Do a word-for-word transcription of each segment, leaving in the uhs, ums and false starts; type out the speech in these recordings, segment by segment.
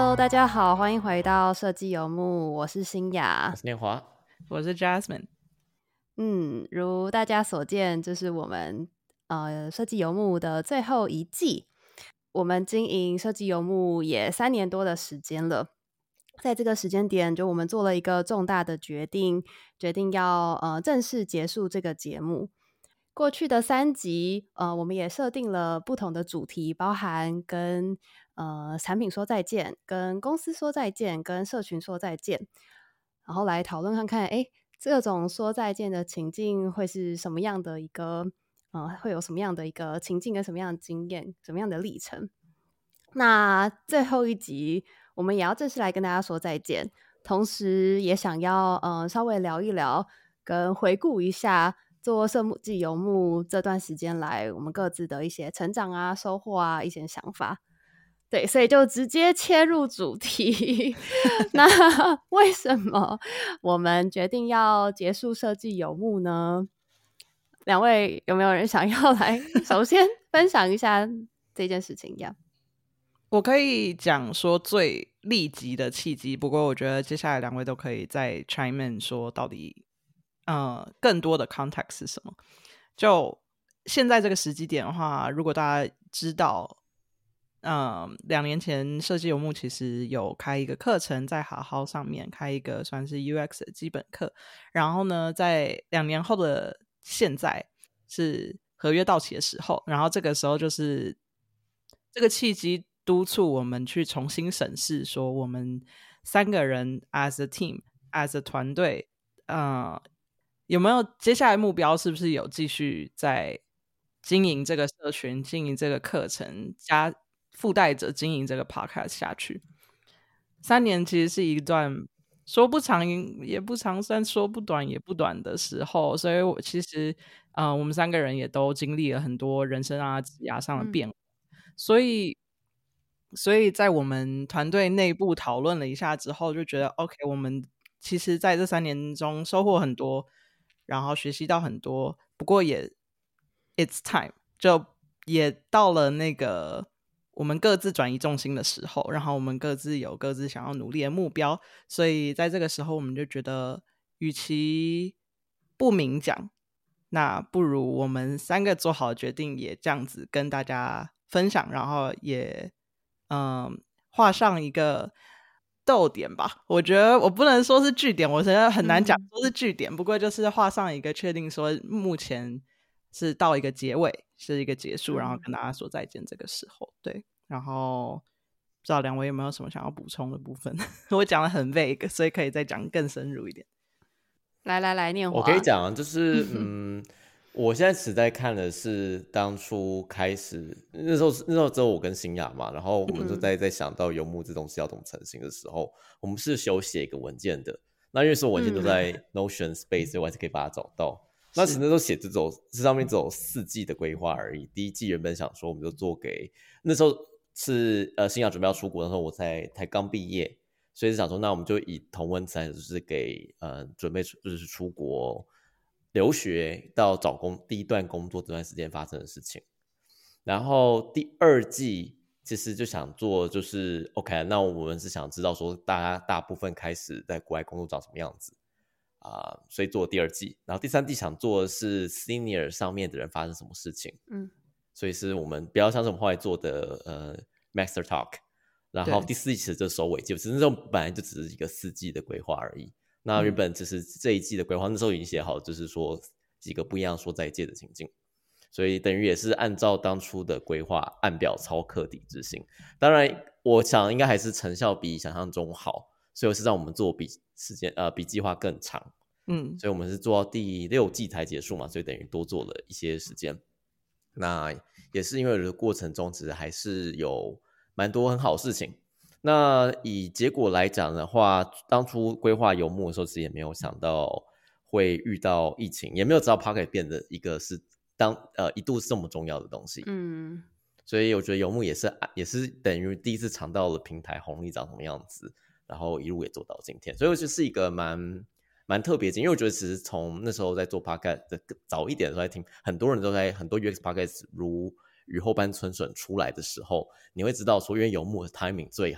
Hello， 大家好，欢迎回到设计游牧，我是新雅， 我是念华， 我是 Jasmine。 嗯，如大家所见，这是我们呃设计游牧的最后一季。我们经营设计游牧也三年多的时间了，在这个时间点，就我们做了一个重大的决定，决定要呃正式结束这个节目。过去的三集，呃，我们也设定了不同的主题，包含跟呃产品说再见、跟公司说再见、跟社群说再见，然后来讨论看看，哎，这种说再见的情境会是什么样的一个，呃，会有什么样的一个情境跟什么样的经验、什么样的历程。那最后一集，我们也要正式来跟大家说再见，同时也想要呃稍微聊一聊，跟回顾一下做设计游牧这段时间来我们各自的一些成长啊、收获啊、一些想法。对，所以就直接切入主题。那为什么我们决定要结束设计游牧呢？两位有没有人想要来首先分享一下这件事情呀？ 我可以讲说最立即的契机，不过我觉得接下来两位都可以再 chime in 说到底呃更多的 context 是什么。就现在这个时机点的话，如果大家知道嗯，两年前设计游牧其实有开一个课程，在好好上面开一个算是 U X 的基本课，然后呢在两年后的现在是合约到期的时候，然后这个时候就是这个契机督促我们去重新审视说我们三个人 as a team as a 团队呃，有没有接下来目标是不是有继续在经营这个社群经营这个课程加附带着经营这个 podcast 下去。三年其实是一段说不长也不长，但说不短也不短的时候，所以我其实呃，我们三个人也都经历了很多人生啊职涯上的变化、嗯、所以所以在我们团队内部讨论了一下之后，就觉得 OK， 我们其实在这三年中收获很多，然后学习到很多，不过也 it's time， 就也到了那个我们各自转移重心的时候，然后我们各自有各自想要努力的目标，所以在这个时候我们就觉得与其不明讲，那不如我们三个做好决定，也这样子跟大家分享，然后也嗯画上一个逗点吧。我觉得我不能说是句点，我觉得很难讲说是句点、嗯、不过就是画上一个确定说目前是到一个结尾，是一个结束、嗯、然后跟大家说再见这个时候。对，然后不知道两位有没有什么想要补充的部分我讲得很 vague， 所以可以再讲更深入一点。 来来来，念华， 我可以讲就是嗯我现在只在看的是当初开始那时候那时候只有我跟新雅嘛，然后我们就在在想到游牧这东西要怎么成型的时候、嗯、我们是有写一个文件的，那因为所有文件都在 Notion Space、嗯、所以我还是可以把它找到。那其实那时候写这种这上面只有四季的规划而已，第一季原本想说我们就做给那时候是呃新雅准备要出国的时候，我才才刚毕业，所以是想说那我们就以同温层就是给呃准备就是出国留学到找工第一段工作这段时间发生的事情。然后第二季其实就想做就是 OK， 那我们是想知道说大家大部分开始在国外工作长什么样子啊、呃，所以做第二季。然后第三季想做的是 senior 上面的人发生什么事情，嗯，所以是我们比较像是我们后来做的呃 Master Talk。然后第四季其实就收尾季，其实那时候本来就只是一个四季的规划而已。那原本就是这一季的规划、嗯、那时候已经写好，就是说几个不一样说再见的情境，所以等于也是按照当初的规划按表操课底执行。当然我想应该还是成效比想象中好，所以是让我们做比时间呃比计划更长，嗯，所以我们是做到第六季才结束嘛，所以等于多做了一些时间。那也是因为的过程中其实还是有蛮多很好的事情。那以结果来讲的话，当初规划游牧的时候其实也没有想到会遇到疫情，也没有知道 Pocket 变得一个是当呃一度是这么重要的东西，嗯，所以我觉得游牧也是也是等于第一次尝到了平台红利长什么样子，然后一路也做到今天，所以我觉得是一个蛮蛮特别的，因为我觉得其实从那时候在做 Podcast 的早一点的时候在听，很多人都在很多 U X Podcast 如雨后般春笋出来的时候，你会知道说因为游牧的 timing 最好，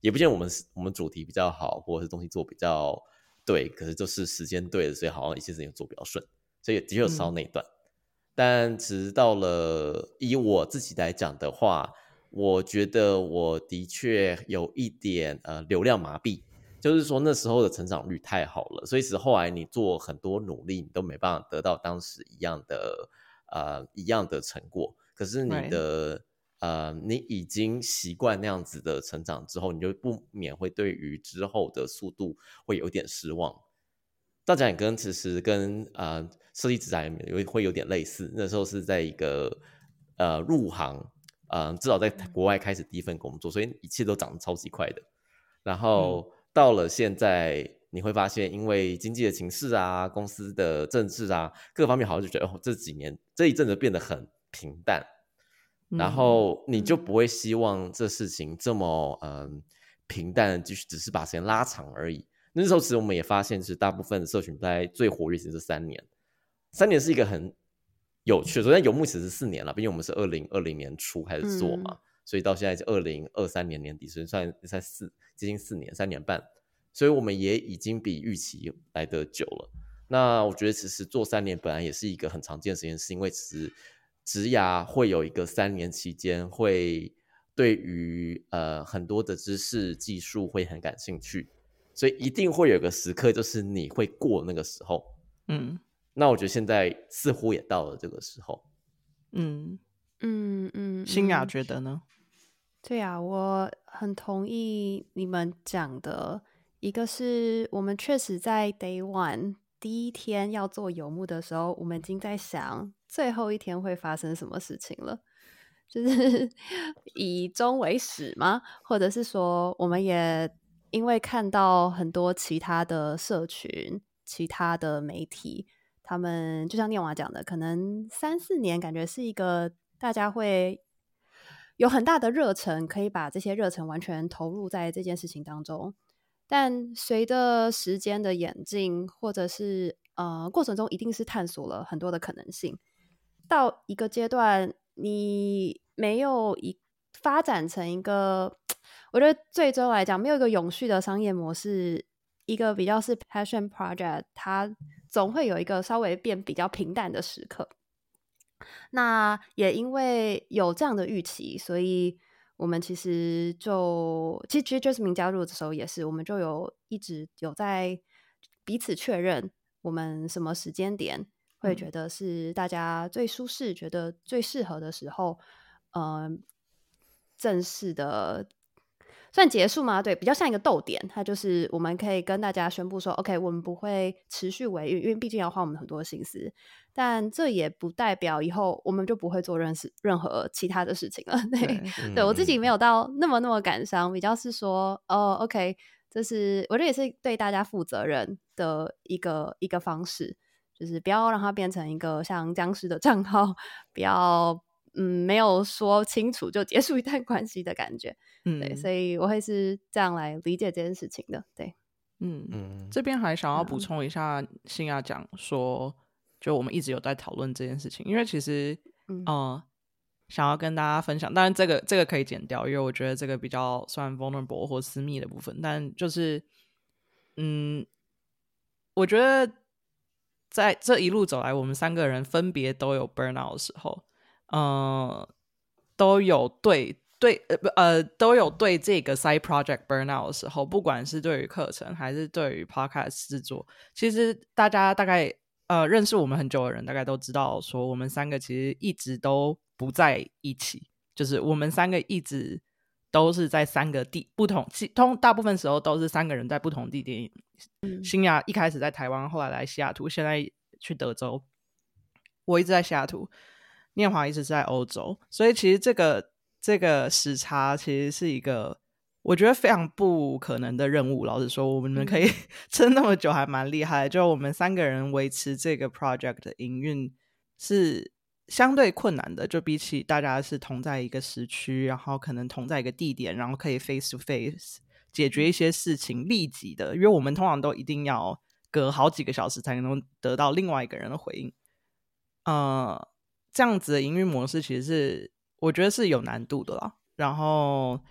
也不见我们我们主题比较好，或者是东西做比较对，可是就是时间对了，所以好像一些事情做比较顺，所以的确有烧那一段。嗯、但直到了以我自己来讲的话，我觉得我的确有一点呃流量麻痹，就是说那时候的成长率太好了，所以是后来你做很多努力，你都没办法得到当时一样的呃一样的成果。可是你的、right. 呃你已经习惯那样子的成长之后，你就不免会对于之后的速度会有点失望。大家也跟其实跟呃设计职涯会有点类似，那时候是在一个呃入行。呃，至少在国外开始第一份工作，所以一切都长得超级快的。然后到了现在，你会发现，因为经济的情势啊、公司的政治啊各方面，好像就觉得哦，这几年这一阵子变得很平淡。然后你就不会希望这事情这么嗯、呃、平淡，就只是把时间拉长而已。那时候其实我们也发现，是大部分的社群在最活跃是三年，三年是一个很有趣的。昨天游牧其实是四年了，毕竟我们是二零二零年初开始做嘛，嗯、所以到现在是二零二三年年底，所以算才四接近四年，三年半，所以我们也已经比预期来得久了。那我觉得其实做三年本来也是一个很常见的事情，是因为其实职涯会有一个三年期间会对于呃很多的知识技术会很感兴趣，所以一定会有个时刻就是你会过那个时候。嗯。那我觉得现在似乎也到了这个时候。 嗯嗯嗯， 欣雅觉得呢？ 对啊，我很同意你们讲的。一个是我们确实在 day one 第一天要做游牧的时候，我们已经在想最后一天会发生什么事情了，就是以终为始吗？或者是说我们也因为看到很多其他的社群、其他的媒体，他们就像念华讲的，可能三四年感觉是一个大家会有很大的热忱，可以把这些热忱完全投入在这件事情当中。但随着时间的演进，或者是呃过程中，一定是探索了很多的可能性。到一个阶段，你没有一发展成一个，我觉得最终来讲，没有一个永续的商业模式，一个比较是 passion project， 它总会有一个稍微变比较平淡的时刻。那也因为有这样的预期，所以我们其实就其实 Jasmine 加入的时候也是，我们就有一直有在彼此确认我们什么时间点会觉得是大家最舒适、嗯、觉得最适合的时候，呃，正式的算结束吗？对，比较像一个逗点，它就是我们可以跟大家宣布说 OK， 我们不会持续维运，因为毕竟要花我们很多心思，但这也不代表以后我们就不会做任事任何其他的事情了。对，对, 对我自己没有到那么那么感伤，比较是说哦 OK， 这是我觉得也是对大家负责任的一个一个方式，就是不要让它变成一个像僵尸的账号，不要嗯没有说清楚就结束一段关系的感觉。嗯、对，所以我会是这样来理解这件事情的。对， 嗯嗯，这边还想要补充一下，欣雅讲说，就我们一直有在讨论这件事情，因为其实嗯、呃，想要跟大家分享，当然这个这个可以剪掉，因为我觉得这个比较算 vulnerable 或私密的部分，但就是嗯，我觉得在这一路走来，我们三个人分别都有 burnout 的时候，呃，都有对。对呃呃都有对这个 side project burnout 的时候，不管是对于课程还是对于 podcast 制作，其实大家大概呃认识我们很久的人大概都知道说，我们三个其实一直都不在一起，就是我们三个一直都是在三个地不同通大部分时候都是三个人在不同地点。欣雅一开始在台湾，后来来西雅图，现在去德州，我一直在西雅图，念华一直在欧洲，所以其实这个这个时差其实是一个我觉得非常不可能的任务，老实说我们可以撑那么久还蛮厉害的，就我们三个人维持这个 project 的营运是相对困难的，就比起大家是同在一个时区，然后可能同在一个地点，然后可以 face to face 解决一些事情立即的，因为我们通常都一定要隔好几个小时才能得到另外一个人的回应。呃，这样子的营运模式其实是我觉得是有难度的啦，然后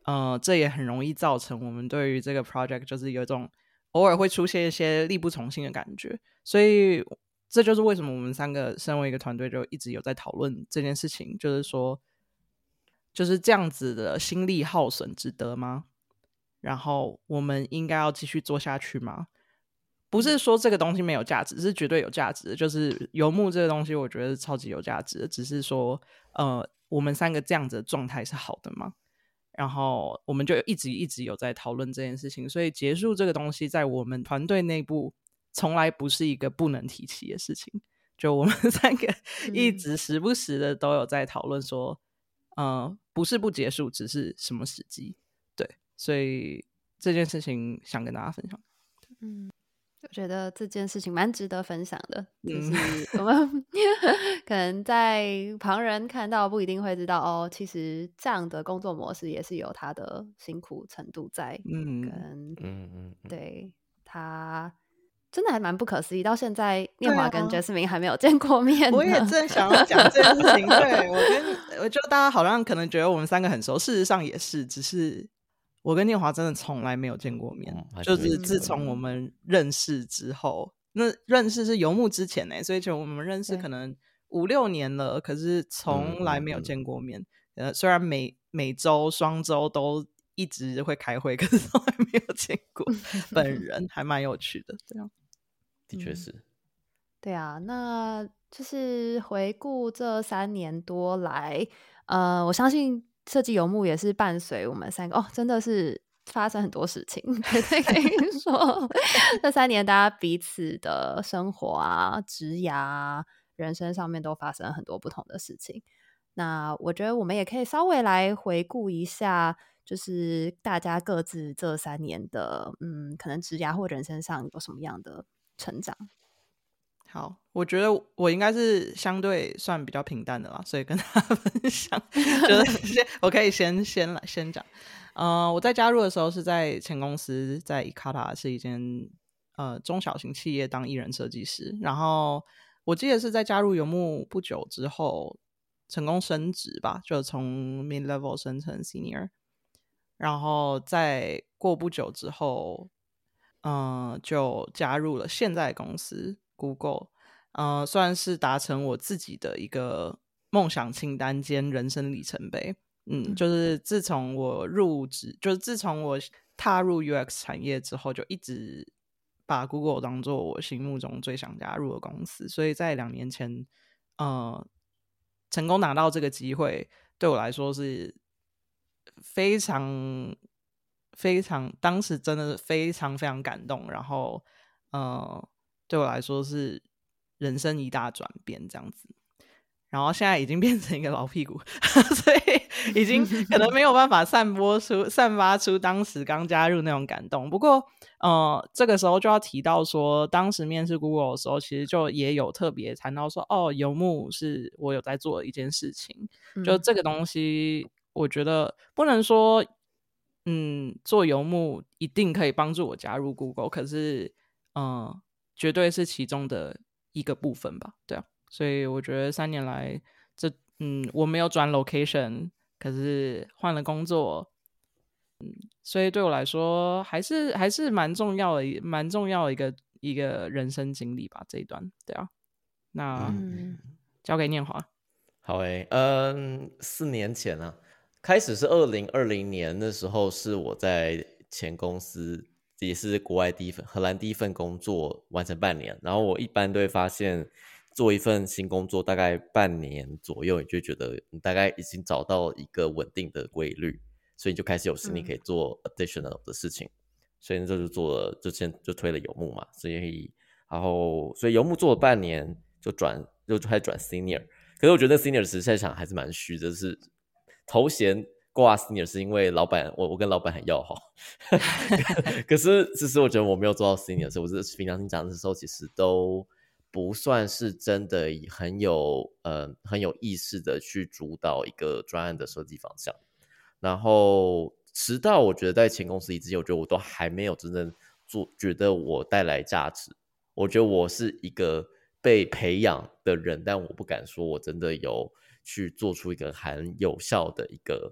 呃，这也很容易造成我们对于这个 project 就是有一种偶尔会出现一些力不从心的感觉，所以这就是为什么我们三个身为一个团队就一直有在讨论这件事情，就是说就是这样子的心力耗损值得吗？然后我们应该要继续做下去吗？不是说这个东西没有价值，是绝对有价值的，就是游牧这个东西我觉得超级有价值的，只是说呃，我们三个这样子的状态是好的吗？然后我们就一直一直有在讨论这件事情，所以结束这个东西在我们团队内部从来不是一个不能提起的事情，就我们三个一直时不时的都有在讨论说、嗯、呃，不是不结束，只是什么时机。对，所以这件事情想跟大家分享。 嗯，我觉得这件事情蛮值得分享的，就嗯是我们可能在旁人看到不一定会知道哦，其实这样的工作模式也是有它的辛苦程度在， 嗯跟嗯嗯嗯， 对他真的还蛮不可思议，到现在念对啊华跟 Jasmine 还没有见过面呢。 我也正想要讲这件事情。对，我跟我觉得大家好像可能觉得我们三个很熟，事实上也是，只是我跟念华真的从来没有见过面， 嗯还就是是没见过自从我们认识之后，那认识是游牧之前呢、所以就我们认识对可能五六年了，可是从来没有见过面。呃，虽然每每周双周都一直会开会，可是从来没有见过本人，还蛮有趣的。这样， 的确是。 对啊，那就是回顾这三年多来，呃，我相信设计游牧也是伴随我们三个哦，真的是发生很多事情，绝对可以说这三年大家彼此的生活啊、职涯啊、人生上面都发生了很多不同的事情。那我觉得我们也可以稍微来回顾一下，就是大家各自这三年的，嗯，可能职涯或人生上有什么样的成长。 好，我觉得我应该是相对算比较平淡的啦，所以跟大家分享，就是先我可以先先来先讲。呃，我在加入的时候是在前公司，在 Ikata 是一间呃中小型企业当艺人设计师，然后我记得是在加入游牧不久之后成功升职吧，就从 mid level 升成 senior， 然后在过不久之后，嗯、呃，就加入了现在的公司 Google。呃，算是达成我自己的一个梦想清单兼人生里程碑。嗯， 嗯就是自从我入职，就是自从我踏入 U X 产业之后，就一直把 Google 当做我心目中最想加入的公司。所以在两年前，呃，成功拿到这个机会，对我来说是非常非常，当时真的非常非常感动。然后，呃，对我来说是人生一大转变这样子，然后现在已经变成一个老屁股所以已经可能没有办法散播出散发出当时刚加入那种感动。不过呃，这个时候就要提到说，当时面试 Google 的时候，其实就也有特别谈到说，哦，游牧是我有在做的一件事情。就这个东西我觉得不能说嗯，做游牧一定可以帮助我加入 Google， 可是嗯、呃，绝对是其中的一个部分吧。对啊，所以我觉得三年来这嗯，我没有转 location， 可是换了工作，嗯，所以对我来说还是还是蛮重要的蛮重要的一个一个人生经历吧，这一段。对啊，那、 嗯、 交给念华。 好诶，嗯，四年前啊，开始是二零二零年，那时候是我在前公司，也是国外第一份荷兰第一份工作，完成半年。然后我一般都会发现，做一份新工作大概半年左右，你就觉得你大概已经找到一个稳定的规律，所以你就开始有心力可以做 additional 的事情。嗯、所以那时候就做了，就先就推了游牧嘛，所以然后所以游牧做了半年就转就开始转 senior。可是我觉得 senior 实在想还是蛮虚的，就是头衔挂 senior 是因为老板，我我跟老板很要好，可是其实我觉得我没有做到 senior， 所以我这平常心讲的时候，其实都不算是真的很有呃很有意识的去主导一个专案的设计方向。然后直到我觉得在前公司离职前，我觉得我都还没有真正做，觉得我带来价值。我觉得我是一个被培养的人，但我不敢说我真的有去做出一个很有效的一个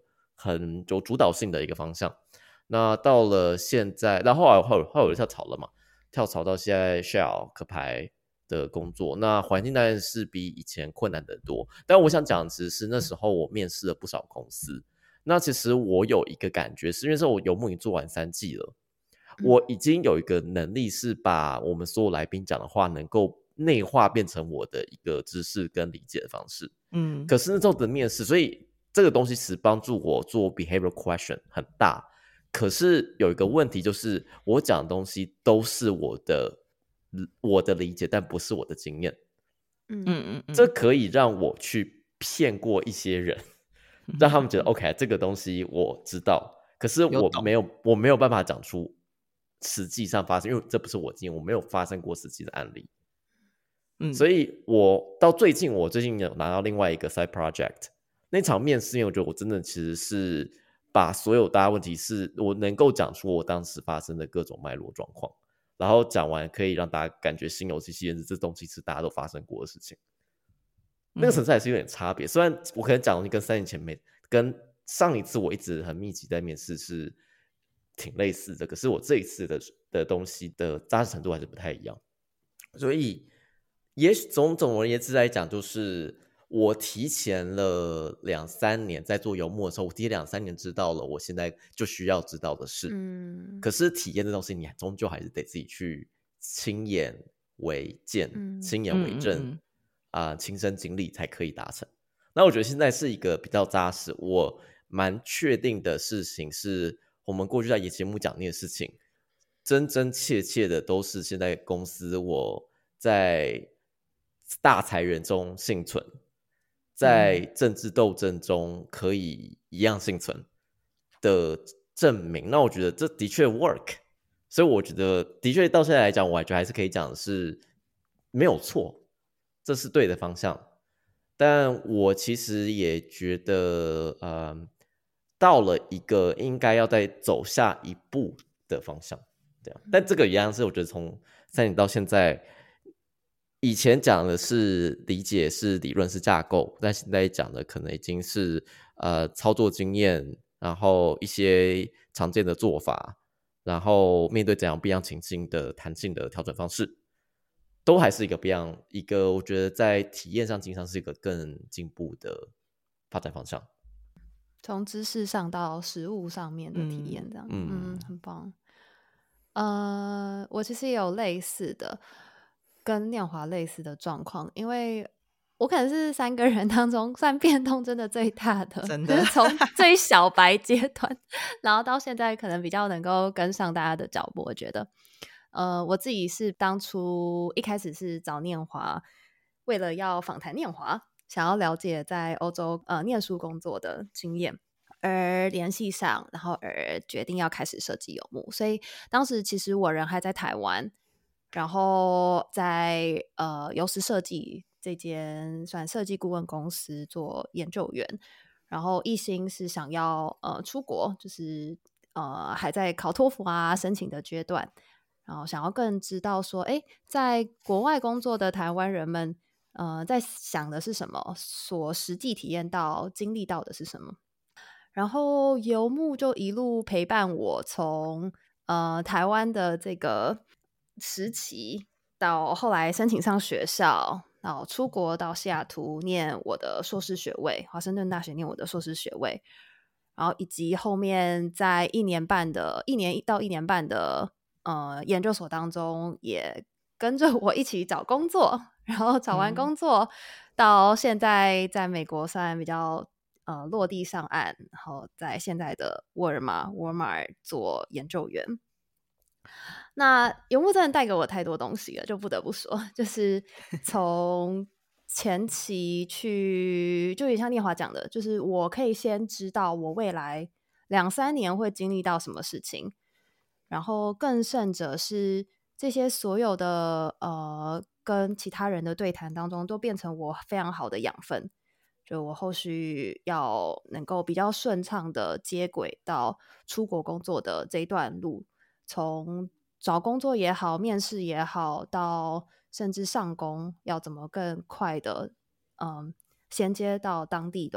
很有主导性的一个方向。那到了现在，那后来后来后来我就跳槽了嘛，跳槽到现在 Shell 壳牌的工作，那环境当然是比以前困难得多。但我想讲的其实是那时候我面试了不少公司，那其实我有一个感觉是因为是我游牧已经做完三季了，我已经有一个能力是把我们所有来宾讲的话能够内化变成我的一个知识跟理解的方式。嗯，可是那时候的面试，所以这个东西其实帮助我做 behavioral question 很大。可是有一个问题，就是我讲的东西都是我的我的理解，但不是我的经验。嗯嗯嗯，这可以让我去骗过一些人，让他们觉得 OK 这个东西我知道，可是我没有我没有办法讲出实际上发生，因为这不是我经验，我没有发生过实际的案例。嗯，所以我到最近我最近有拿到另外一个 side project， 那场面试，因为我觉得我真的其实是把所有大家问题是我能够讲出我当时发生的各种脉络状况，然后讲完可以让大家感觉心有戚戚焉，这东西是大家都发生过的事情。那个层次还是有点差别，虽然我可能讲的东西跟三年前没跟上一次我一直很密集在面试是挺类似的，可是我这一次的的东西的扎实程度还是不太一样。所以也许总总而言之来讲，就是我提前了两三年在做游牧的时候，我提前两三年知道了我现在就需要知道的事。嗯，可是体验这东西，你终究还是得自己去亲眼为见、嗯、亲眼为证。嗯嗯嗯啊、呃，亲身经历才可以达成。那我觉得现在是一个比较扎实，我蛮确定的事情是，我们过去在节目讲那些事情，真真切切的都是现在公司我在大裁员中幸存，在政治斗争中可以一样幸存的证明。那我觉得这的确 work， 所以我觉得的确到现在来讲，我觉得还是可以讲的是没有错。这是对的方向，但我其实也觉得，呃，到了一个应该要再走下一步的方向，这样。但这个一样是，我觉得从三年到现在，以前讲的是理解是理论是架构，但现在讲的可能已经是呃操作经验，然后一些常见的做法，然后面对怎样不一样情境的弹性的调整方式。都还是一个不一样，一个我觉得在体验上经常是一个更进步的发展方向， 从知识上到实务上面的体验，这样，嗯，嗯，很棒。呃，我其实也有类似的，跟念华类似的状况，因为我可能是三个人当中算变动真的最大的， 真的， 就是从最小白阶段，然后到现在可能比较能够跟上大家的脚步，我觉得。呃，我自己是当初一开始是找念华，为了要访谈念华，想要了解在欧洲呃念书工作的经验，而联系上，然后而决定要开始设计游牧。所以当时其实我人还在台湾，然后在呃游石设计这间算设计顾问公司做研究员，然后一心是想要呃出国，就是呃还在考托福啊申请的阶段。然后想要更知道说，哎，在国外工作的台湾人们，呃，在想的是什么？所实际体验到、经历到的是什么？然后游牧就一路陪伴我从呃台湾的这个时期，到后来申请上学校，然后出国到西雅图念我的硕士学位，华盛顿大学念我的硕士学位，然后以及后面在一年半的一年到一年半的。呃，研究所当中也跟着我一起找工作，然后找完工作、嗯、到现在在美国算比较呃落地上岸，然后在现在的沃尔玛沃尔玛做研究员。那游牧真的带给我太多东西了，就不得不说，就是从前期去，就也像念华讲的，就是我可以先知道我未来两三年会经历到什么事情。然后更甚者是这些所有的呃跟其他人的对谈当中都变成我非常好的养分，就我后续要能够比较顺畅的接轨到出国工作的这一段路，从找工作也好面试也好到甚至上工要怎么更快的嗯衔接到当地的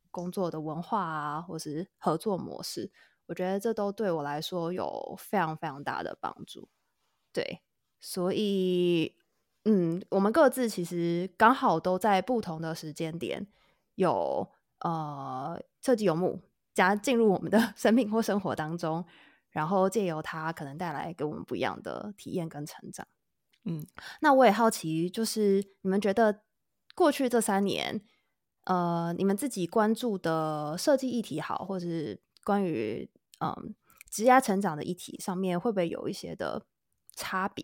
工作的文化啊，或是合作模式，我觉得这都对我来说有非常非常大的帮助。对，所以嗯，我们各自其实刚好都在不同的时间点有呃设计游牧加进入我们的生命或生活当中，然后借由它可能带来给我们不一样的体验跟成长。 嗯， 那我也好奇，就是你们觉得过去这三年，呃，你们自己关注的设计议题好，或是关于嗯职业成长的议题上面，会不会有一些的差别？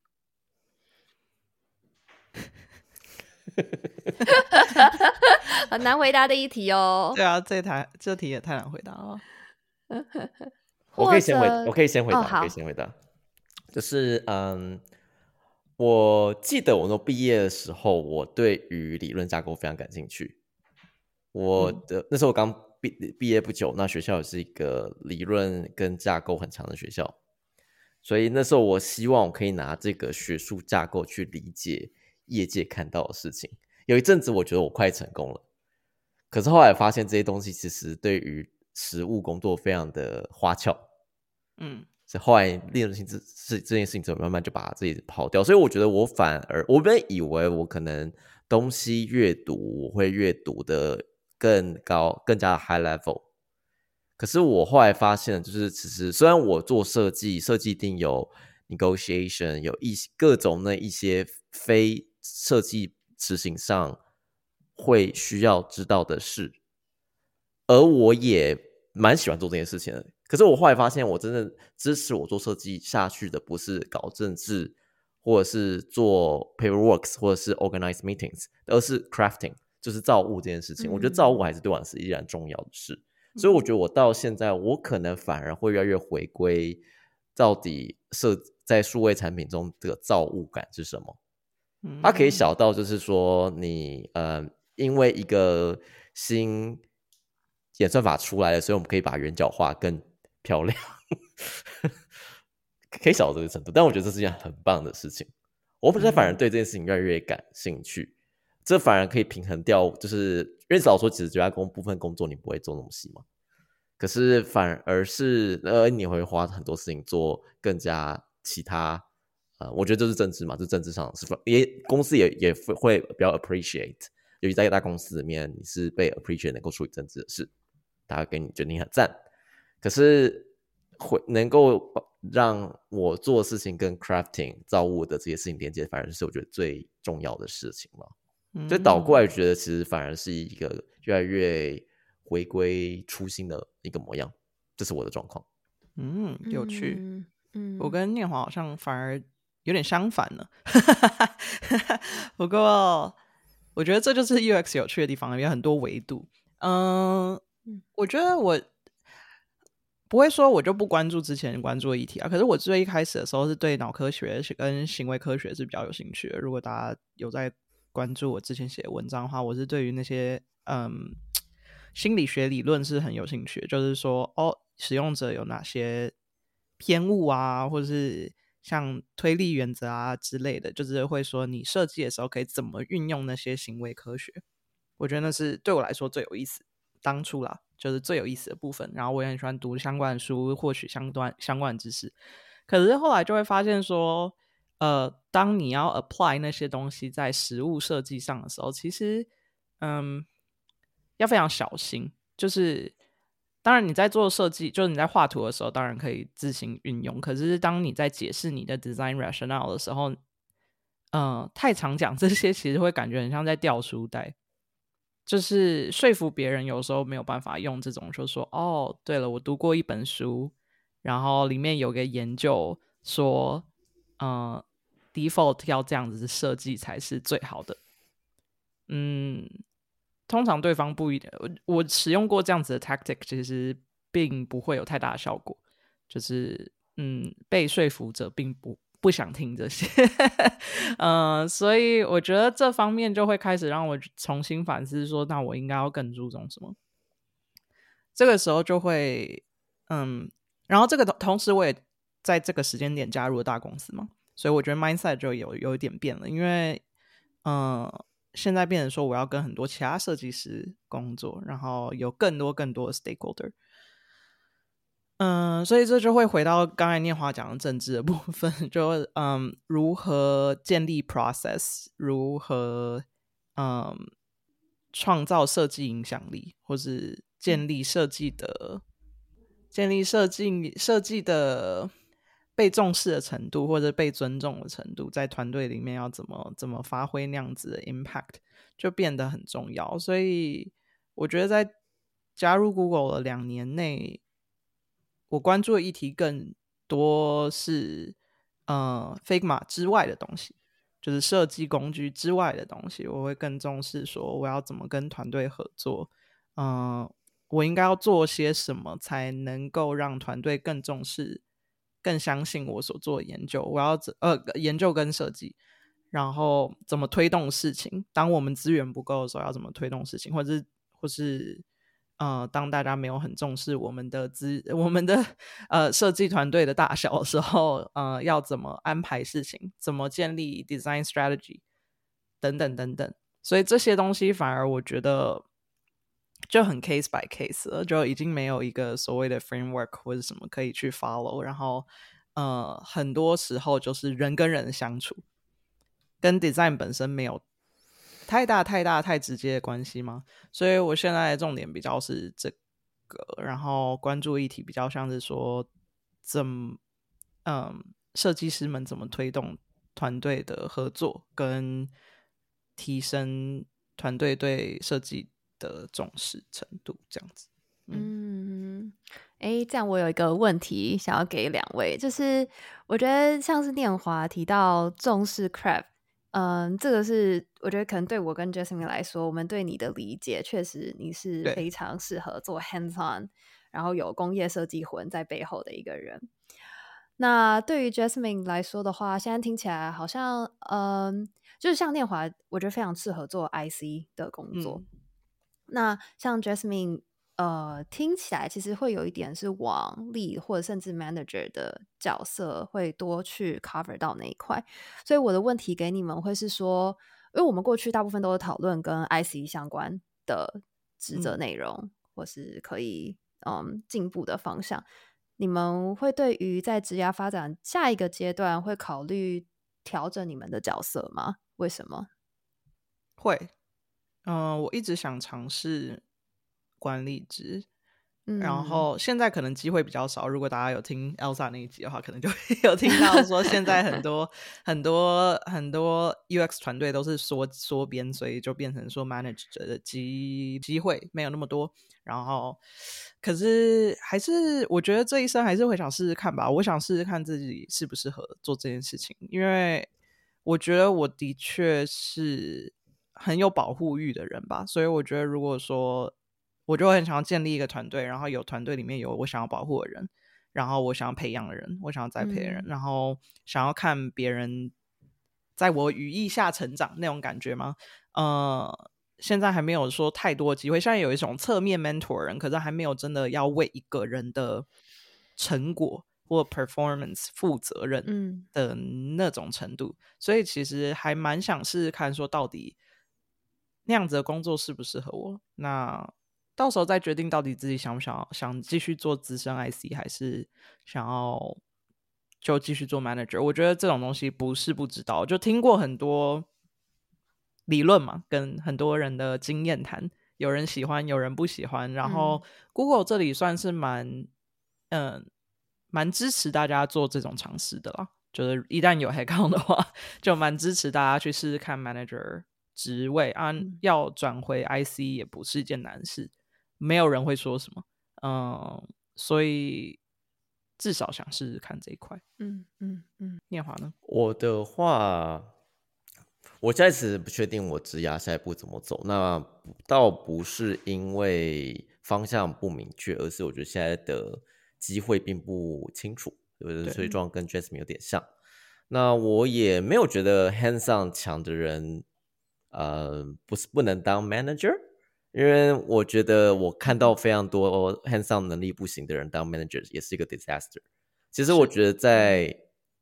很难回答的一题哦。 对啊，这台这题也太难回答了。 我可以先回， 或者我可以先回答， 哦， 我可好以先回答。就是嗯，我记得我那时候毕业的时候，我对于理论架构非常感兴趣。我的、嗯、那时候我刚毕毕业不久，那学校也是一个理论跟架构很强的学校，所以那时候我希望我可以拿这个学术架构去理解业界看到的事情。有一阵子我觉得我快成功了，可是后来发现这些东西其实对于实务工作非常的花俏，嗯，所以后来理论性这这件事情就慢慢就把自己跑掉。所以我觉得我反而我本以为我可能东西阅读我会阅读的更高更加的 high level， 可是我后来发现就是其实虽然我做设计设计一定有 negotiation 有一各种那一些非设计执行上会需要知道的事，而我也蛮喜欢做这件事情的。可是我后来发现我真的支持我做设计下去的不是搞政治或者是做 paperworks 或者是 organize meetings， 而是 crafting， 就是造物这件事情、嗯、我觉得造物还是对我是依然重要的事、嗯、所以我觉得我到现在我可能反而会越来越回归到底设在数位产品中这个造物感是什么。它可以小到就是说你呃，因为一个新演算法出来了，所以我们可以把圆角画更漂亮可以小到这个程度，但我觉得这是一件很棒的事情。我本身反而对这件事情越来越感兴趣、嗯、这反而可以平衡掉，就是因为老说其实绝大部分工作你不会做东西嘛，可是反而是呃你会花很多事情做更加其他呃，我觉得这是政治嘛，这是政治上是也公司也也会比较 appreciate， 尤其在大公司里面你是被 appreciate 能够处理政治的事，大家给你觉得你很赞，可是会能够让我做的事情跟 crafting 造物的这些事情连接，反而是我觉得最重要的事情嘛、嗯、所以倒过来觉得其实反而是一个越来越回归初心的一个模样，这是我的状况。 嗯，有趣。嗯，嗯我跟念华好像反而有点相反了不过我觉得这就是 U X 有趣的地方，有很多维度。嗯，我觉得我不会说我就不关注之前关注的议题啊，可是我最一开始的时候是对脑科学跟行为科学是比较有兴趣的。如果大家有在关注我之前写的文章的话，我是对于那些嗯心理学理论是很有兴趣的，就是说哦，使用者有哪些偏误啊，或者是像推力原则啊之类的，就是会说你设计的时候可以怎么运用那些行为科学。我觉得那是对我来说最有意思，当初啦就是最有意思的部分，然后我也很喜欢读相关的书，获取相关相关的知识。可是后来就会发现说呃，当你要 apply 那些东西在实物设计上的时候，其实嗯要非常小心。就是当然你在做设计，就是你在画图的时候当然可以自行运用，可是当你在解释你的 design rationale 的时候呃，太常讲这些其实会感觉很像在掉书袋，就是说服别人有时候没有办法用这种就说哦对了我读过一本书，然后里面有个研究说呃 default 要这样子设计才是最好的。嗯，通常对方不一定，我使用过这样子的 tactic 其实并不会有太大的效果，就是嗯，被说服者并不不想听这些呃，所以我觉得这方面就会开始让我重新反思说那我应该要更注重什么。这个时候就会嗯，然后这个同时我也在这个时间点加入了大公司嘛，所以我觉得 mindset 就有有一点变了。因为嗯， 现在变成说我要跟很多其他设计师工作，然后有更多更多的 stakeholder。嗯，所以这就会回到刚才念华讲的政治的部分，就嗯，如何建立 process， 如何嗯创造设计影响力，或是建立设计的、嗯、建立设计设计的被重视的程度，或者被尊重的程度，在团队里面要怎么怎么发挥那样子的 impact， 就变得很重要。所以我觉得在加入 Google 的两年内，我关注的议题更多是呃 Figma 之外的东西，就是设计工具之外的东西。我会更重视说我要怎么跟团队合作，嗯、呃，我应该要做些什么才能够让团队更重视、更相信我所做的研究。我要呃研究跟设计，然后怎么推动事情。当我们资源不够的时候，要怎么推动事情，或是或是。呃，当大家没有很重视我们的资我们的呃设计团队的大小的时候，呃，要怎么安排事情，怎么建立 design strategy 等等等等，所以这些东西反而我觉得就很 case by case 了，就已经没有一个所谓的 framework 或者什么可以去 follow， 然后呃，很多时候就是人跟人相处，跟 design 本身没有太大太大太直接的关系吗？所以我现在的重点比较是这个，然后关注议题比较像是说怎么嗯设计师们怎么推动团队的合作跟提升团队对设计的重视程度这样子。 嗯，哎，这样我有一个问题想要给两位，就是我觉得像是念华提到重视 craft，嗯，这个是我觉得可能对我跟 Jasmine 来说，我们对你的理解确实你是非常适合做 hands on， 然后有工业设计魂在背后的一个人。那对于 Jasmine 来说的话，现在听起来好像嗯，就是像念华我觉得非常适合做 I C 的工作。嗯，那像 Jasmine呃，听起来其实会有一点是往 lead 或者甚至 manager 的角色会多去 cover 到那一块，所以我的问题给你们会是说，因为我们过去大部分都是讨论跟 I C 相关的职责内容，嗯，或是可以嗯进步的方向，你们会对于在职涯发展下一个阶段会考虑调整你们的角色吗？为什么？ 会，嗯、呃，我一直想尝试管理职，嗯，然后现在可能机会比较少。如果大家有听 Elsa 那一集的话，可能就会有听到说，现在很多很多很多 U X 团队都是缩缩编，所以就变成说 manager 的机机会没有那么多。然后，可是还是我觉得这一生还是会想试试看吧。我想试试看自己适不适合做这件事情，因为我觉得我的确是很有保护欲的人吧，所以我觉得如果说我就很想要建立一个团队，然后有团队里面有我想要保护的人，然后我想要培养的人，我想要栽培的人，嗯，然后想要看别人在我羽翼下成长那种感觉吗？呃，现在还没有说太多机会，现在有一种侧面 mentor 人，可是还没有真的要为一个人的成果或 performance 负责任的那种程度，嗯，所以其实还蛮想试试看说到底那样子的工作适不适合我，那到时候再决定到底自己想不想想继续做资深 I C 还是想要就继续做 manager。 我觉得这种东西不是不知道，就听过很多理论嘛，跟很多人的经验谈，有人喜欢有人不喜欢，然后 Google 这里算是蛮嗯蛮支持大家做这种尝试的啦，就是一旦有 headcount 的话，就蛮支持大家去试试看 manager 职位啊，嗯，要转回 I C 也不是一件难事，没有人会说什么，嗯，所以至少想试试看这一块。嗯嗯嗯，念华呢？ 我的话，我现在其实不确定我职涯下一步怎么走，那倒不是因为方向不明确，而是我觉得现在的机会并不清楚，所以状况跟 Jasmine 有点像。那我也没有觉得 hands on 强的人呃，不是不能当 manager， 因为我觉得我看到非常多 hands on 能力不行的人当 manager 也是一个 disaster。其实我觉得在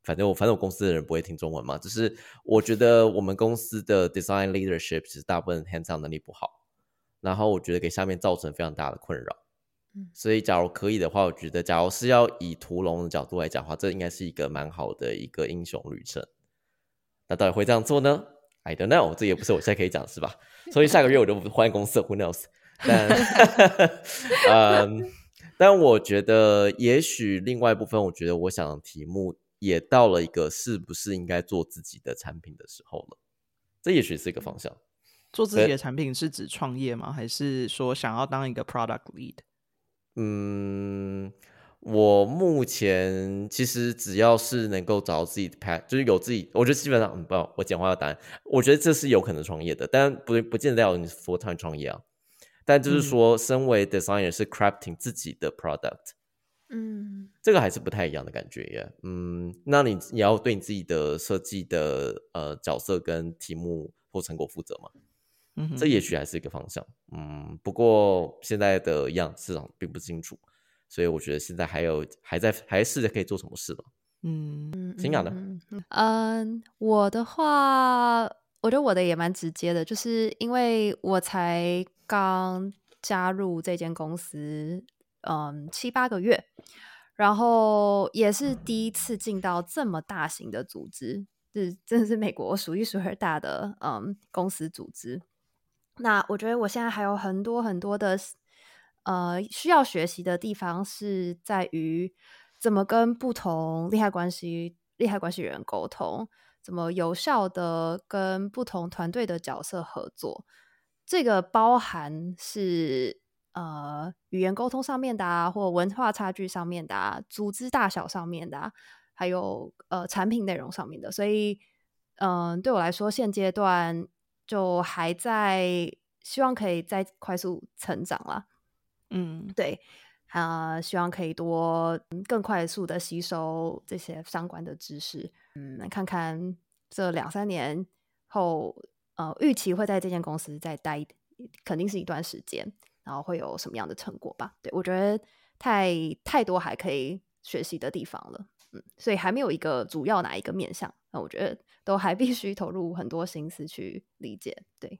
反正我反正我公司的人不会听中文嘛，就是我觉得我们公司的 design leadership 其实大部分 hands on 能力不好，然后我觉得给下面造成非常大的困扰。嗯，所以假如可以的话，我觉得假如是要以屠龙的角度来讲的话，这应该是一个蛮好的一个英雄旅程。那到底会这样做呢？ I don't know， 这也不是我现在可以讲是吧？所以下个月我就换公司 Who knows。 但嗯，但我觉得也许另外一部分，我觉得我想的题目也到了一个是不是应该做自己的产品的时候了，这也许是一个方向。 做自己的产品是指创业吗？还是说想要当一个 product lead？ 嗯，我目前其实只要是能够找到自己的 path， 就是有自己，我觉得基本上，嗯，不，我简化的答案，我觉得这是有可能创业的，但不不见得要你 full time 创业啊。但就是说，身为 designer 是 crafting 自己的 product， 嗯，这个还是不太一样的感觉耶。嗯，那你你要对你自己的设计的呃角色跟题目或成果负责嘛？嗯，这也许还是一个方向。嗯，不过现在的一样市场并不清楚，所以我觉得现在还有还在还试着可以做什么事了。嗯，新雅呢？ 嗯，我的话，我觉得我的也蛮直接的，就是因为我才刚加入这间公司，嗯，七八个月，然后也是第一次进到这么大型的组织，是真的是美国数一数二大的嗯公司组织。那我觉得我现在还有很多很多的呃需要学习的地方，是在于怎么跟不同利害关系利害关系人沟通，怎么有效的跟不同团队的角色合作。这个包含是呃语言沟通上面的啊，或文化差距上面的啊，组织大小上面的啊，还有呃产品内容上面的。所以嗯、呃，对我来说现阶段就还在希望可以再快速成长啦。嗯，对，呃，希望可以多更快速的吸收这些相关的知识。嗯，看看这两三年后，呃，预期会在这间公司再待，肯定是一段时间，然后会有什么样的成果吧？对，我觉得太太多还可以学习的地方了。嗯，所以还没有一个主要哪一个面向，那我觉得都还必须投入很多心思去理解。对。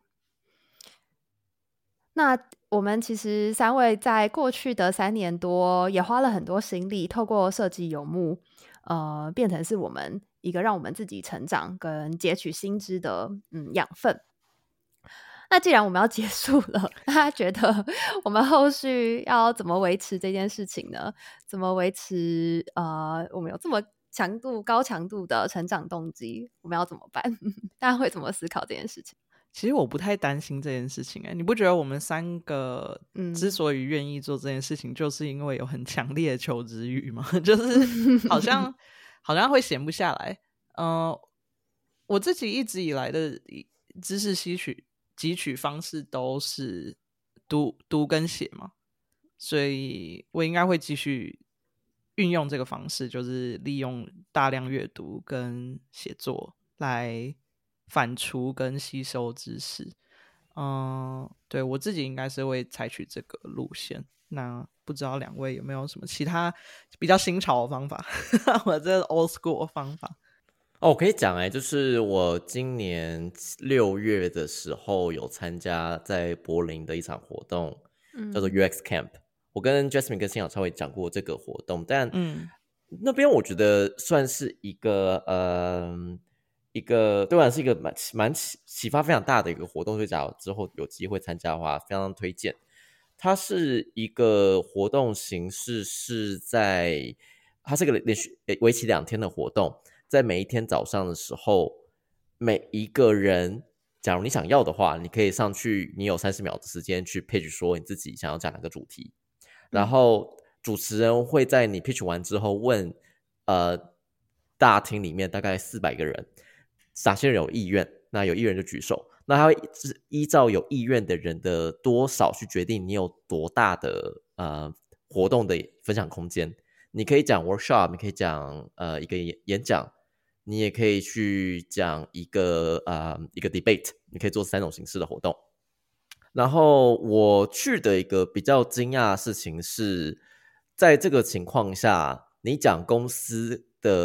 那我们其实三位在过去的三年多也花了很多心力，透过设计游牧，呃，变成是我们一个让我们自己成长跟截取新知的嗯养分。那既然我们要结束了，大家觉得我们后续要怎么维持这件事情呢？怎么维持呃我们有这么强度高强度的成长动机？我们要怎么办？大家会怎么思考这件事情？ 其实我不太担心这件事情、欸、你不觉得我们三个之所以愿意做这件事情，就是因为有很强烈的求知欲吗？就是好像好像会闲不下来。呃，我自己一直以来的知识吸取汲取方式都是读读跟写嘛，所以我应该会继续运用这个方式，就是利用大量阅读跟写作来反刍跟吸收知识。嗯，对，我自己应该是会采取这个路线。那不知道两位有没有什么其他比较新潮的方法？我这 old school 的方法。 哦，我可以讲哎，就是我今年六月的时候有参加在柏林的一场活动，嗯、叫做 U X Camp。我跟 Jasmine 跟新雅稍微讲过这个活动，但嗯，那边我觉得算是一个呃一个对我来说是一个蛮蛮启发非常大的一个活动，所以假如之后有机会参加的话，非常推荐。它是一个活动形式，是在它是个连续为期两天的活动。在每一天早上的时候，每一个人假如你想要的话，你可以上去，你有三十秒的时间去 pitch 说你自己想要讲哪个主题，然后主持人会在你 pitch 完之后问呃大厅里面大概四百个人哪些人有意愿，那有意愿就举手，那他会依照有意愿的人的多少去决定你有多大的呃活动的分享空间。你可以讲 workshop， 你可以讲呃一个演讲，你也可以去讲一个呃一个 debate， 你可以做三种形式的活动。然后我去的一个比较惊讶的事情是，在这个情况下，你讲公司的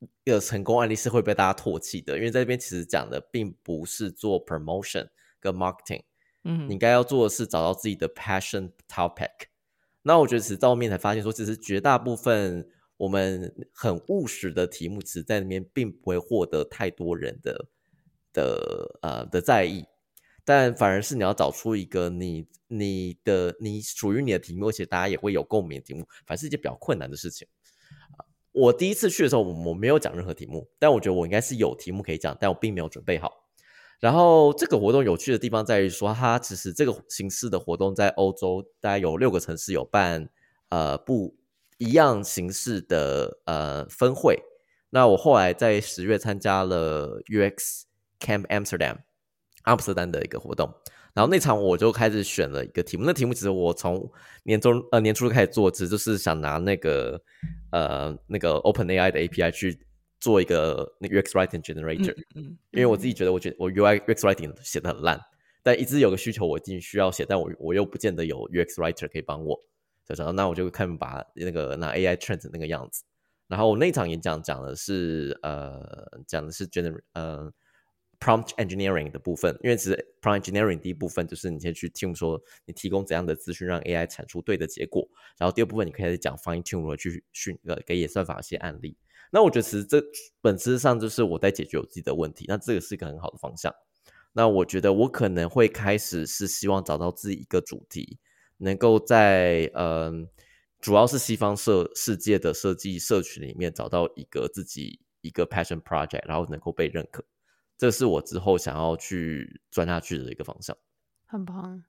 一个成功案例是会被大家唾弃的，因为在这边其实讲的并不是做 promotion 跟 marketing，嗯，你应该要做的是找到自己的 passion topic。那我觉得其实到后面才发现说，其实绝大部分我们很务实的题目，其实在那边并不会获得太多人的的呃的在意，但反而是你要找出一个你你的你属于你的题目，而且大家也会有共鸣的题目，反而是一件比较困难的事情。我第一次去的时候，我没有讲任何题目，但我觉得我应该是有题目可以讲，但我并没有准备好。然后这个活动有趣的地方在于说，它其实这个形式的活动在欧洲大概有六个城市有办呃不一样形式的呃分会。那我后来在十月参加了 U X Camp Amsterdam 阿姆斯特丹的一个活动，然后那场我就开始选了一个题目，那题目其实我从年中呃年初就开始做，其实就是想拿那个呃那个 OpenAI 的 A P I 去做一个那个 U X Writing Generator，嗯嗯、因为我自己觉得我觉得我 U I U X Writing 写得很烂，但一直有个需求我一定需要写，但我我又不见得有 U X Writer 可以帮我，所以说那我就看把那个拿 A I train 那个样子。然后我那场演讲讲的是呃讲的是 gener 呃 prompt engineering 的部分，因为其实 prompt engineering 第一部分就是你先去 tune 说你提供怎样的资讯让 A I 产出对的结果，然后第二部分你可以讲 fine tune 如何去训呃给演算法一些案例。那我觉得其实这本质上就是我在解决我自己的问题，那这个是一个很好的方向。那我觉得我可能会开始是希望找到自己一个主题，能够在呃主要是西方社世界的设计社群里面找到一个自己一个 passion project， 然后能够被认可，这是我之后想要去钻下去的一个方向。 很棒。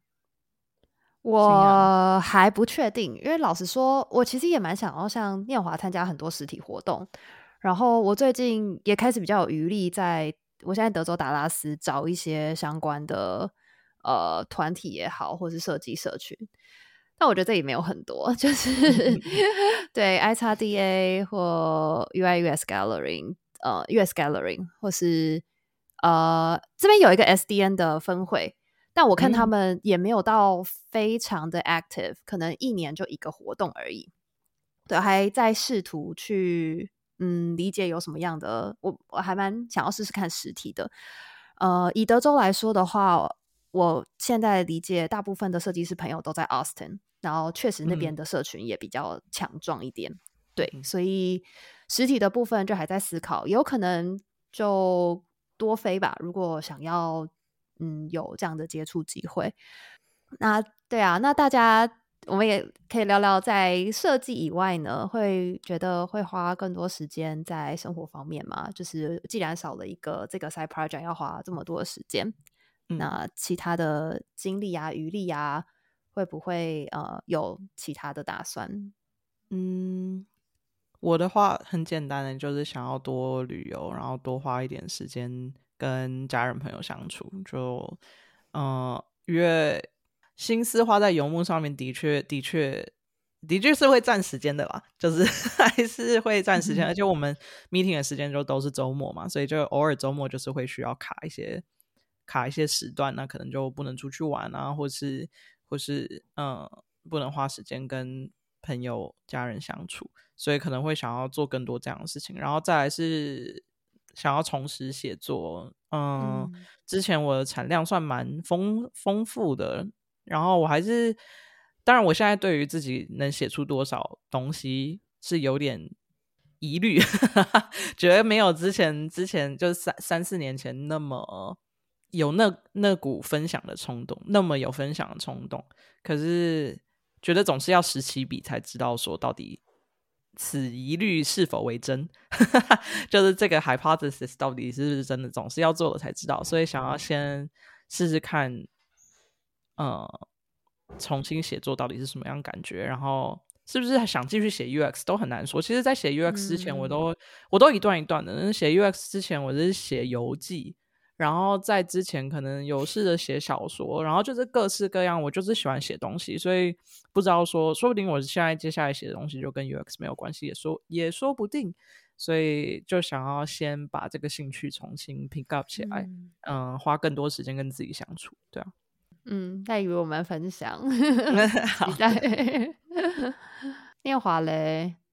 我还不确定，因为老实说我其实也蛮想要像念华参加很多实体活动，然后我最近也开始比较有余力，在我现在德州达拉斯找一些相关的呃团体也好，或是设计社群，但我觉得这里没有很多，就是对 I X D A 或 U I U X Gallery 呃 U S Gallery 或是呃这边有一个 S D N 的分会，但我看他们也没有到非常的 active， 可能一年就一个活动而已。对，还在试图去嗯理解有什么样的，我我还蛮想要试试看实体的。呃，以德州来说的话，我现在理解大部分的设计师朋友都在 Austin， 然后确实那边的社群也比较强壮一点。嗯、对，所以实体的部分就还在思考，有可能就多飞吧，如果想要。嗯，有这样的接触机会。那对啊，那大家我们也可以聊聊，在设计以外呢，会觉得会花更多时间在生活方面吗？就是既然少了一个这个 side project 要花这么多的时间，嗯、那其他的精力啊、余力啊，会不会呃有其他的打算？ 嗯，我的话很简单的，就是想要多旅游，然后多花一点时间跟家人朋友相处，就呃，因为心思花在游牧上面的确的确的确是会占时间的啦，就是还是会占时间、嗯、而且我们 meeting 的时间就都是周末嘛，所以就偶尔周末就是会需要卡一些卡一些时段，那可能就不能出去玩啊，或是或是嗯不能花时间跟朋友家人相处，所以可能会想要做更多这样的事情。然后再来是想要重拾写作，嗯，嗯之前我的产量算蛮丰丰富的，然后我还是当然我现在对于自己能写出多少东西是有点疑虑觉得没有之前之前就是三三四年前那么有那那股分享的冲动，那么有分享的冲动，可是觉得总是要实起笔才知道说到底此疑虑是否为真就是这个 hypothesis 到底是不是真的，总是要做了才知道，所以想要先试试看呃，重新写作到底是什么样感觉，然后是不是想继续写 U X 都很难说。其实在写 U X 之前我都、嗯、我都一段一段的，写 U X 之前我是写游记，然后在之前可能有试着写小说，然后就是各式各样，我就是喜欢写东西，所以不知道说说不定我现在接下来写的东西就跟 U X 没有关系，也说也说不定，所以就想要先把这个兴趣重新 pick up 起来，嗯、呃，花更多时间跟自己相处，对啊。 嗯，那与我们分享期待念华嘞。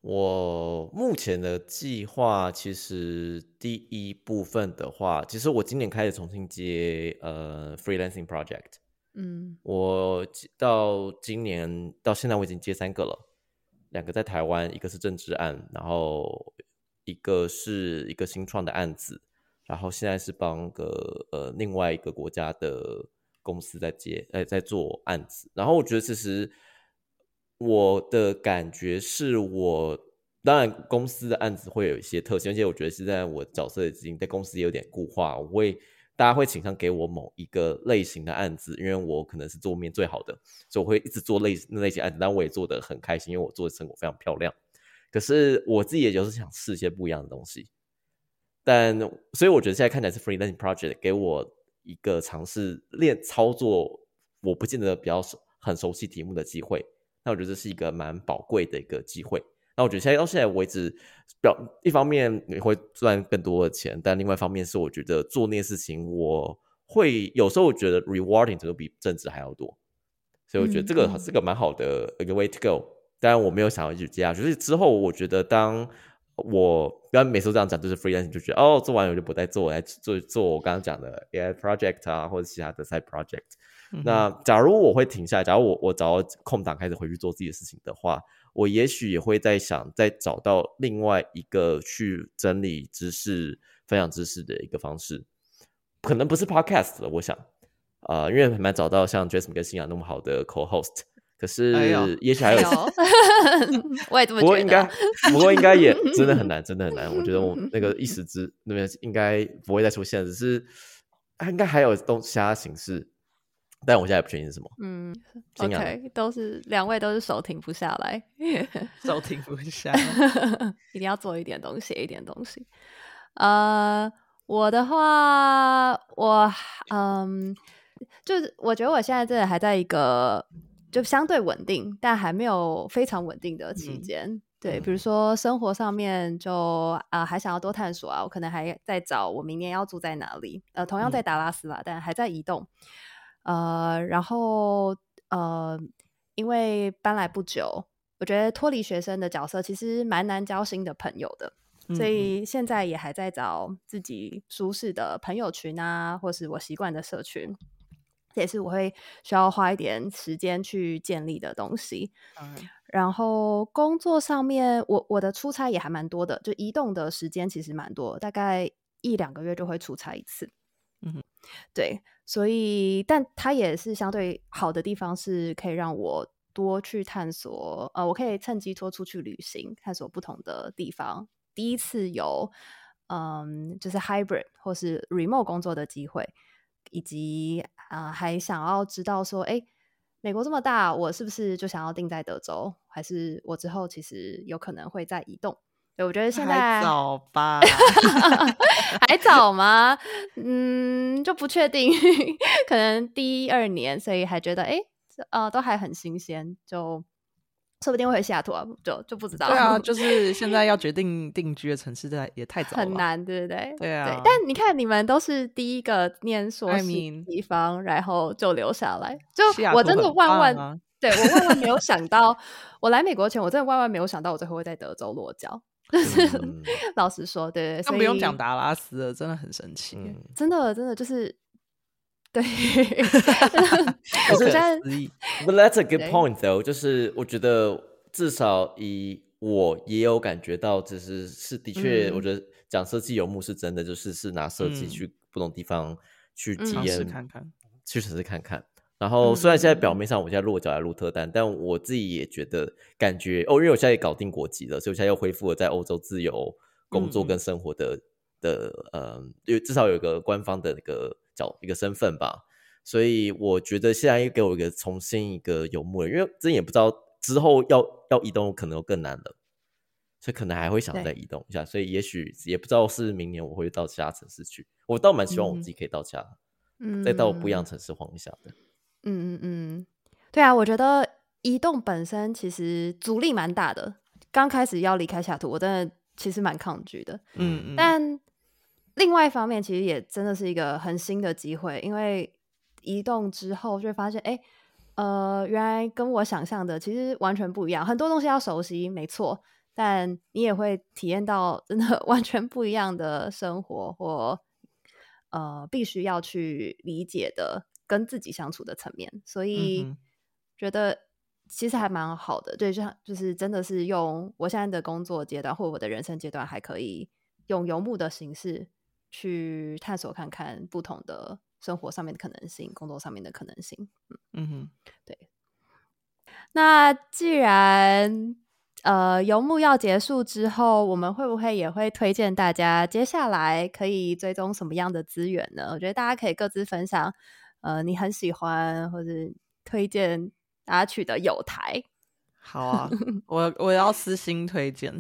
我目前的计划，其实第一部分的话，其实我今年开始重新接呃 freelancing project， 嗯我到今年到现在我已经接三个了，两个在台湾，一个是政治案，然后一个是一个新创的案子，然后现在是帮个呃另外一个国家的公司在接呃在做案子，然后我觉得其实我的感觉是我当然公司的案子会有一些特性，而且我觉得现在我角色已经在公司也有点固化，我会大家会倾向给我某一个类型的案子，因为我可能是做面最好的，所以我会一直做类那类型案子，但我也做得很开心，因为我做的成果非常漂亮。可是我自己也就是想试一些不一样的东西，但所以我觉得现在看起来是 freelancing project 给我一个尝试练操作我不见得比较很熟悉题目的机会，那我觉得这是一个蛮宝贵的一个机会。那我觉得现在到现在为止，表一方面你会赚更多的钱，但另外一方面是我觉得做那些事情，我会有时候我觉得 rewarding 这个比正职还要多，所以我觉得这个是个蛮好的一个 way to go。当然我没有想要一直接下去，就是之后我觉得当我刚每次都这样讲，就是 freelance 就觉得哦，做完我就不再做，来做做我刚刚讲的 A I project 啊，或者其他的 side project。嗯、那假如我会停下来，假如我我找到空档开始回去做自己的事情的话，我也许也会在想，再找到另外一个去整理知识、分享知识的一个方式，可能不是 podcast 了，我想，呃，因为很难找到像 Jasmine 跟新雅那么好的 co-host。可是，也许还有，哎、 我也这么觉得。 不过应该，不过应该也真的很难，真的很难。我觉得我那个一时之那边应该不会再出现，只是应该还有东其他形式，但我现在也不确定是什么。 嗯 ，OK， 都是两位都是手停不下来， 手停不下， 一定要做一点东西，一点东西。呃，我的话，我嗯，就是我觉得我现在真的还在一个。就相对稳定，但还没有非常稳定的期间。嗯、对，比如说生活上面就啊、呃，还想要多探索啊，我可能还在找我明年要住在哪里。呃，同样在达拉斯啦，嗯、但还在移动。呃，然后呃，因为搬来不久，我觉得脱离学生的角色其实蛮难交新的朋友的。所以现在也还在找自己舒适的朋友群啊，或是我习惯的社群。这也是我会需要花一点时间去建立的东西。嗯、然后工作上面，我我的出差也还蛮多的，就移动的时间其实蛮多，大概一两个月就会出差一次。嗯，对，所以但它也是相对好的地方，是可以让我多去探索。呃，我可以趁机多出去旅行，探索不同的地方。第一次有嗯，就是 hybrid 或是 remote 工作的机会。以及、呃、还想要知道说，哎，美国这么大，我是不是就想要定在德州？还是我之后其实有可能会再移动？对，我觉得现在还早吧， 还早吗？嗯，就不确定，可能第二年，所以还觉得，哎，呃，都还很新鲜，就。说不定会回西雅图啊，就就不知道。 对啊，就是现在要决定定居的城市也太早了， 很难，对不对？ 对啊。 对，但你看，你们都是第一个念硕士的地方， I mean, 然后就留下来。就我真的万万， 啊、 对我万万没有想到，我来美国前，我真的万万没有想到，我最后会在德州落脚。就是嗯、老实说，对对，所以不用讲达拉斯了，真的很神奇， 嗯、真的真的就是。对， 我觉得 ，But that's a good point though。就是我觉得至少以我也有感觉到，就是是的确，嗯、我觉得讲设计游牧是真的，就是是拿设计去不同地方去体验、 嗯、看看， 去尝试看看。然后虽然现在表面上我现在落脚在鹿特丹，嗯、但我自己也觉得感觉哦，因为我现在也搞定国籍了，所以我现在又恢复了在欧洲自由工作跟生活的、嗯、的呃，因为至少有一个官方的那个。一个身份吧，所以我觉得现在又给我一个重新一个游牧了，因为真也不知道之后要要移动可能又更难了，所以可能还会想再移动一下，所以也许也不知道是明年我会到其他城市去，我倒蛮希望我自己可以到其他、嗯、再到不一样城市晃一下的。 嗯嗯嗯，对啊，我觉得移动本身其实阻力蛮大的，刚开始要离开西雅图，我真的其实蛮抗拒的，嗯嗯，但另外一方面其实也真的是一个很新的机会，因为移动之后就会发现哎，呃，原来跟我想象的其实完全不一样，很多东西要熟悉没错， 但你也会体验到真的完全不一样的生活或呃必须要去理解的跟自己相处的层面，所以嗯觉得其实还蛮好的。对，就就是真的是用我现在的工作阶段或我的人生阶段，还可以用游牧的形式去探索看看不同的生活上面的可能性，工作上面的可能性。嗯嗯哼， 对。那既然呃游牧要结束之后，我们会不会也会推荐大家接下来可以追踪什么样的资源呢？我觉得大家可以各自分享呃你很喜欢或者推荐大家去的友台。 好啊，我我要私心推荐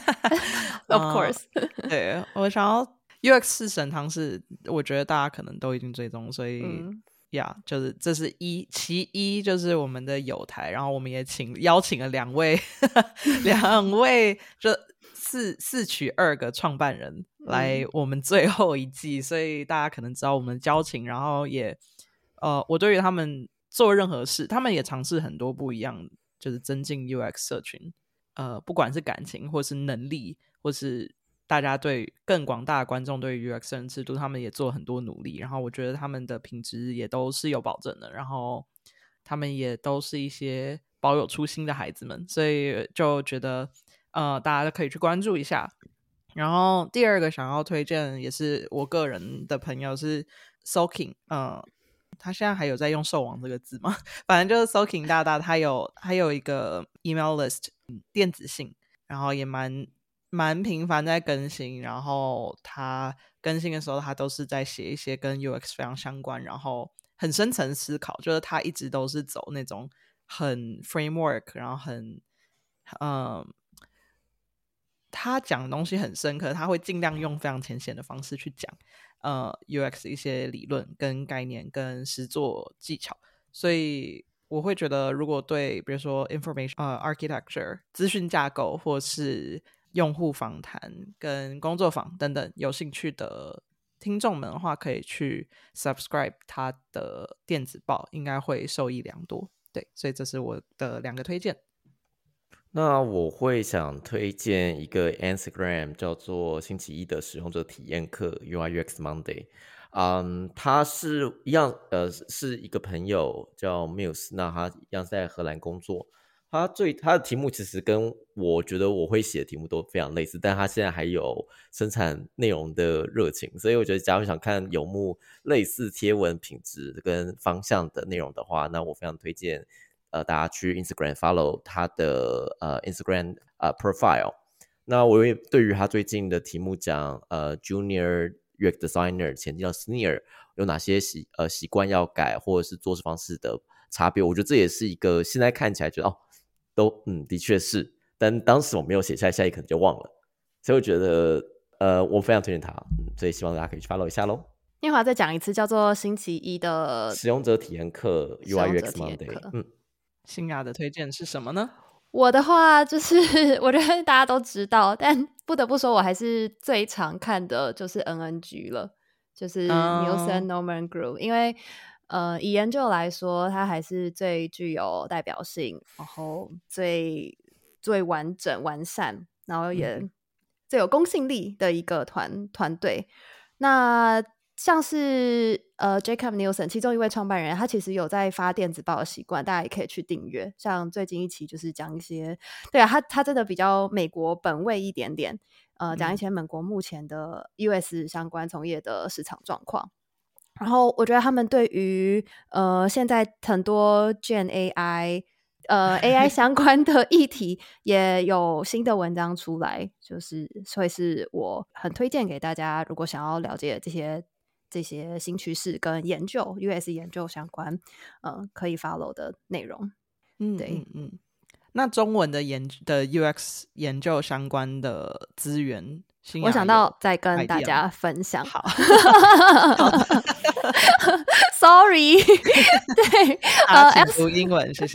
Of course、 呃、对，我想要 U X 四神汤是我觉得大家可能都已经追踪，所以嗯呀、yeah, 就是这是一其一，就是我们的友台，然后我们也请邀请了两位两位这四四取二个创办人来我们最后一季、嗯、所以大家可能知道我们的交情，然后也呃，我对于他们做任何事，他们也尝试很多不一样，就是增进 U X 社群，呃，不管是感情或是能力，或是大家对更广大的观众对于 U X 认知度，他们也做了很多努力，然后我觉得他们的品质也都是有保证的，然后他们也都是一些保有初心的孩子们，所以就觉得呃，大家都可以去关注一下。然后第二个想要推荐也是我个人的朋友是 Soking， 呃他现在还有在用兽王这个字吗？反正就是 Soking 大大他有他有一个 email list 电子信，然后也蛮蛮频繁在更新，然后他更新的时候他都是在写一些跟 U X 非常相关，然后很深层思考，就是他一直都是走那种很 framework， 然后很嗯，他讲的东西很深刻，他会尽量用非常浅显的方式去讲呃 U X 一些理论跟概念跟实作技巧，所以我会觉得如果对比如说 information、呃、architecture 资讯架构或是用户访谈跟工作坊等等有兴趣的听众们的话，可以去 subscribe 他的电子报，应该会受益良多。对，所以这是我的两个推荐。 那我会想推荐一个 Instagram 叫做星期一的使用者体验课 U I U X Monday。嗯，他是一样，呃，是一个朋友叫 Muse， 那他一样在荷兰工作。他最他的题目其实跟我觉得我会写的题目都非常类似，但他现在还有生产内容的热情，所以我觉得假如想看游牧类似贴文品质跟方向的内容的话，那我非常推荐呃大家去 Instagram follow 他的呃 Instagram 呃 profile。那我也对于他最近的题目讲呃 Junior U X Designer 前进到 Senior 有哪些习呃习惯要改，或者是做事方式的差别，我觉得这也是一个现在看起来觉得哦。都嗯，的确是，但当时我没有写下来，下一可能就忘了，所以我觉得呃，我非常推荐他、嗯，所以希望大家可以去 follow 一下咯。 念华再讲一次，叫做星期一的使用者体验课 U I U X Monday。嗯， 新雅的推荐是什么呢？ 我的话就是我觉得大家都知道，但不得不说我还是最常看的就是 N N G 了，就是 Nielsen Norman Group，、oh. 因为呃，以研究来说，它还是最具有代表性，然后最最完整完善，然后也最有公信力的一个团团队。那像是呃 Jacob Nielsen 其中一位创办人，他其实有在发电子报的习惯，大家也可以去订阅。像最近一期就是讲一些，对啊，他他真的比较美国本位一点点，呃，讲一些美国目前的 U S 相关从业的市场状况。然后我觉得他们对于呃现在很多 Gen A I 呃 A I 相关的议题也有新的文章出来，就是会是我很推荐给大家，如果想要了解这些这些新趋势跟研究 U S 研究相关，呃，可以 follow 的内容。 嗯，对，嗯嗯。那中文的研的 U X 研究相关的资源， 我想到再跟大家分享。 好 ，sorry， 对， 啊，请读英文，谢谢。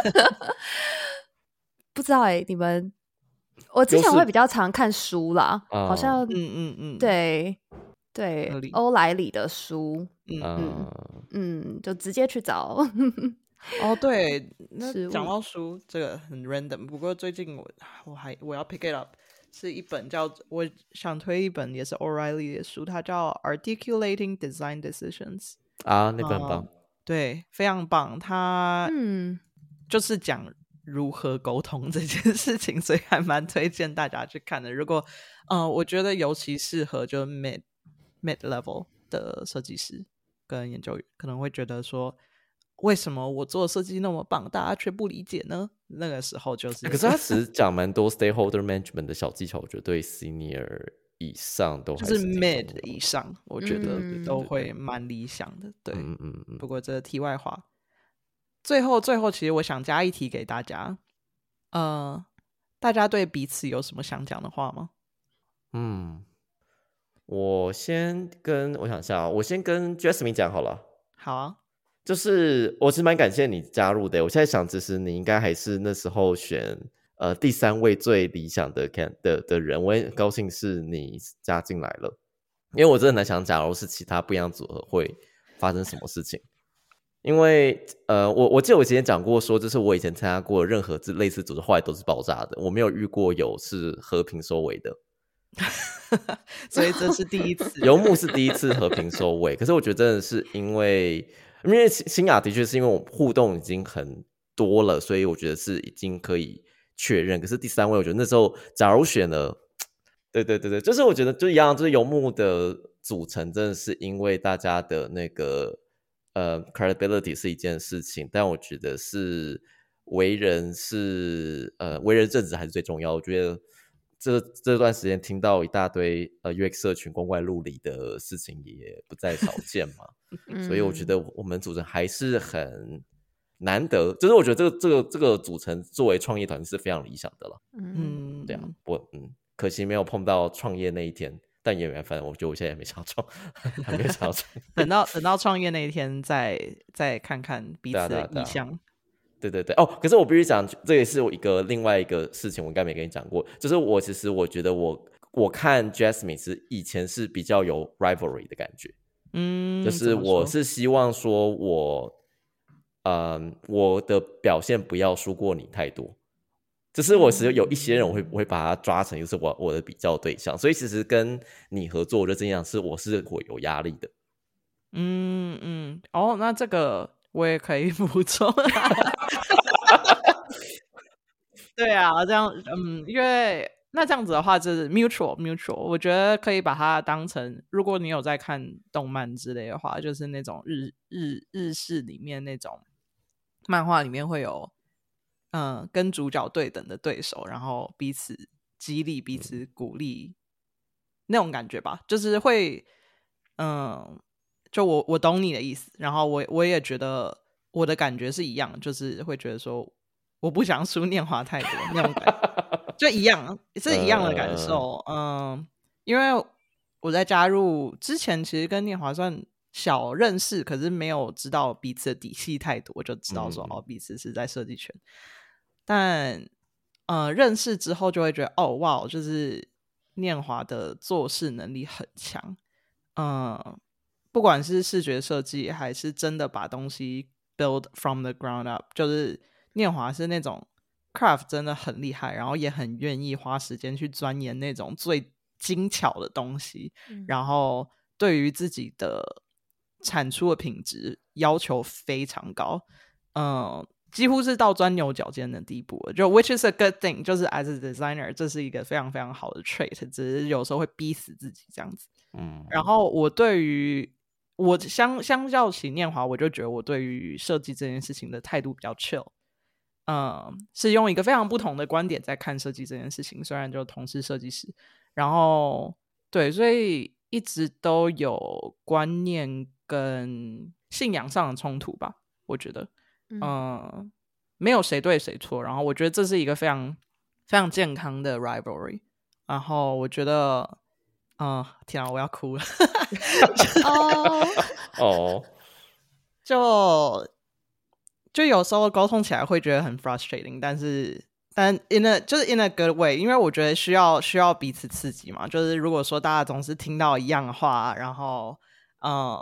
不知道哎、欸，你们，我之前会比较常看书啦，好像， 嗯嗯嗯， 对对，欧莱里的书， 嗯嗯, 嗯，就直接去找哦，对，那食物讲到书这个很 random， 不过最近我我还我要 pick it up， 是一本叫我想推一本也是 O'Reilly 的书，它叫 Articulating Design Decisions 啊，那本很棒、 嗯，对，非常棒，它嗯就是讲如何沟通这件事情，所以还蛮推荐大家去看的。如果呃，我觉得尤其适合就 mid mid level 的设计师跟研究员，可能会觉得说，为什么我做设计那么棒，大家却不理解呢？那个时候就是， 可是他其实讲蛮多 stakeholder management 的小技巧，我觉得对 senior 以上都还就是是挺重 mid 要的以上，我觉得嗯都会蛮理想的。对， 嗯嗯嗯。 不过这题外话，最后最后，其实我想加一题给大家，呃，大家对彼此有什么想讲的话吗？ 嗯，我先跟我想一下啊，我先跟 Jasmine 讲好了。 好啊， 就是我其实蛮感谢你加入的。我现在想，其实你应该还是那时候选呃第三位最理想的看的的人。我也很高兴是你加进来了，因为我真的很难想，假如是其他不一样组合会发生什么事情。因为呃，我我记得我之前讲过说，就是我以前参加过任何类似组织，后来都是爆炸的，我没有遇过有是和平收尾的。 所以这是第一次， 游牧是第一次和平收尾，可是我觉得真的是因为，因为新雅的确是因为我互动已经很多了，所以我觉得是已经可以确认。可是第三位，我觉得那时候假如选了，对对对对，就是我觉得就一样，就是游牧的组成真的是因为大家的那个呃 credibility 是一件事情，但我觉得是为人是呃为人正直还是最重要。我觉得。这这段时间听到一大堆呃 U X 社群光怪陆离的事情也不再少见嘛， 嗯所以我觉得我们组成还是很难得，就是我觉得这个这个这个组成作为创业团是非常理想的了。 嗯， 嗯， 对啊，我嗯可惜没有碰到创业那一天，但也没反正我觉得我现在也没想创，还没有想创。 等到等到创业那一天再再看看彼此的意向。 对对对哦，可是我必须讲，这也是我一个另外一个事情，我应该没跟你讲过，就是我其实我觉得我我看 Jasmine 是以前是比较有 rivalry 的感觉， 嗯， 就是我是希望说我，嗯，我的表现不要输过你太多，就是我其实有一些人我会我会把它抓成就是我我的比较对象，所以其实跟你合作，我就这样是我是会有压力的。 嗯嗯，哦，那这个我也可以补充。对啊，这样，嗯，因为那这样子的话，就是 mutual mutual， 我觉得可以把它当成，如果你有在看动漫之类的话，就是那种日日日式里面那种漫画里面会有，嗯、呃，跟主角对等的对手，然后彼此激励、彼此鼓励那种感觉吧，就是会，嗯，就我我懂你的意思，然后我我也觉得我的感觉是一样，就是会觉得说。我不想输念华太多那种感觉，就一样是一样的感受。嗯、呃，因为我在加入之前，其实跟念华算小认识，可是没有知道彼此的底细太多，就知道说、嗯、哦，彼此是在设计圈。但呃，认识之后就会觉得哦，哇，就是念华的做事能力很强。嗯、呃，不管是视觉设计，还是真的把东西 build from the ground up， 就是。念华是那种 craft 真的很厉害，然后也很愿意花时间去钻研那种最精巧的东西、嗯、然后对于自己的产出的品质要求非常高，嗯，几乎是到钻牛角尖的地步了，就 which is a good thing， 就是 as a designer 这是一个非常非常好的 trait， 只是有时候会逼死自己这样子。嗯，然后我对于我相相较起念华，我就觉得我对于设计这件事情的态度比较 chill，嗯，是用一个非常不同的观点在看设计这件事情，虽然就同是設計師，然後對，所以一直都有觀念跟信仰上的衝突吧，我覺得，嗯、呃，沒有誰對誰錯，然後我覺得這是一個非常非常健康的 rivalry， 然後我覺得，嗯、呃，天啊，我要哭了， 哦哦， 就。就有时候沟通起来会觉得很 frustrating， 但是但 in a 就是 in a good way， 因为我觉得需要需要彼此刺激嘛。就是如果说大家总是听到一样的话，然后呃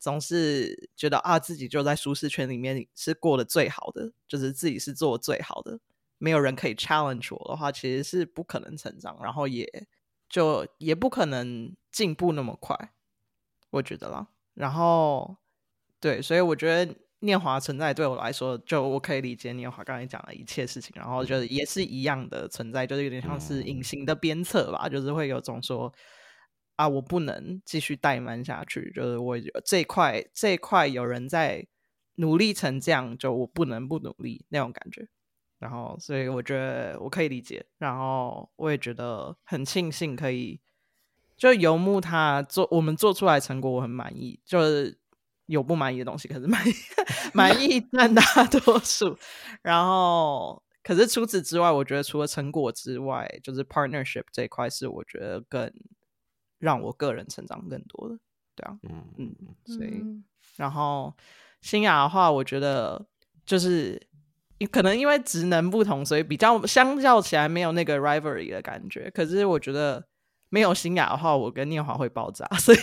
总是觉得啊自己就在舒适圈里面是过得最好的，就是自己是做得最好的，没有人可以 challenge 我的话，其实是不可能成长，然后也就也不可能进步那么快，我觉得啦。然后对，所以我觉得念华存在对我来说，就我可以理解念华刚才讲的一切事情，然后就是也是一样的存在，就是有点像是隐形的鞭策吧，就是会有种说啊我不能继续怠慢下去，就是我这一块这一块有人在努力成这样，就我不能不努力那种感觉。然后所以我觉得我可以理解，然后我也觉得很庆幸可以就游牧他做我们做出来成果我很满意，就是有不满意的东西，可是满意满意占大多数。然后可是除此之外，我觉得除了成果之外，就是 partnership 这一块是我觉得更让我个人成长更多的。对啊，嗯嗯，所以、嗯、然后新雅的话，我觉得就是可能因为职能不同，所以比较相较起来没有那个 rivalry 的感觉。可是我觉得没有新雅的话，我跟念华会爆炸，所以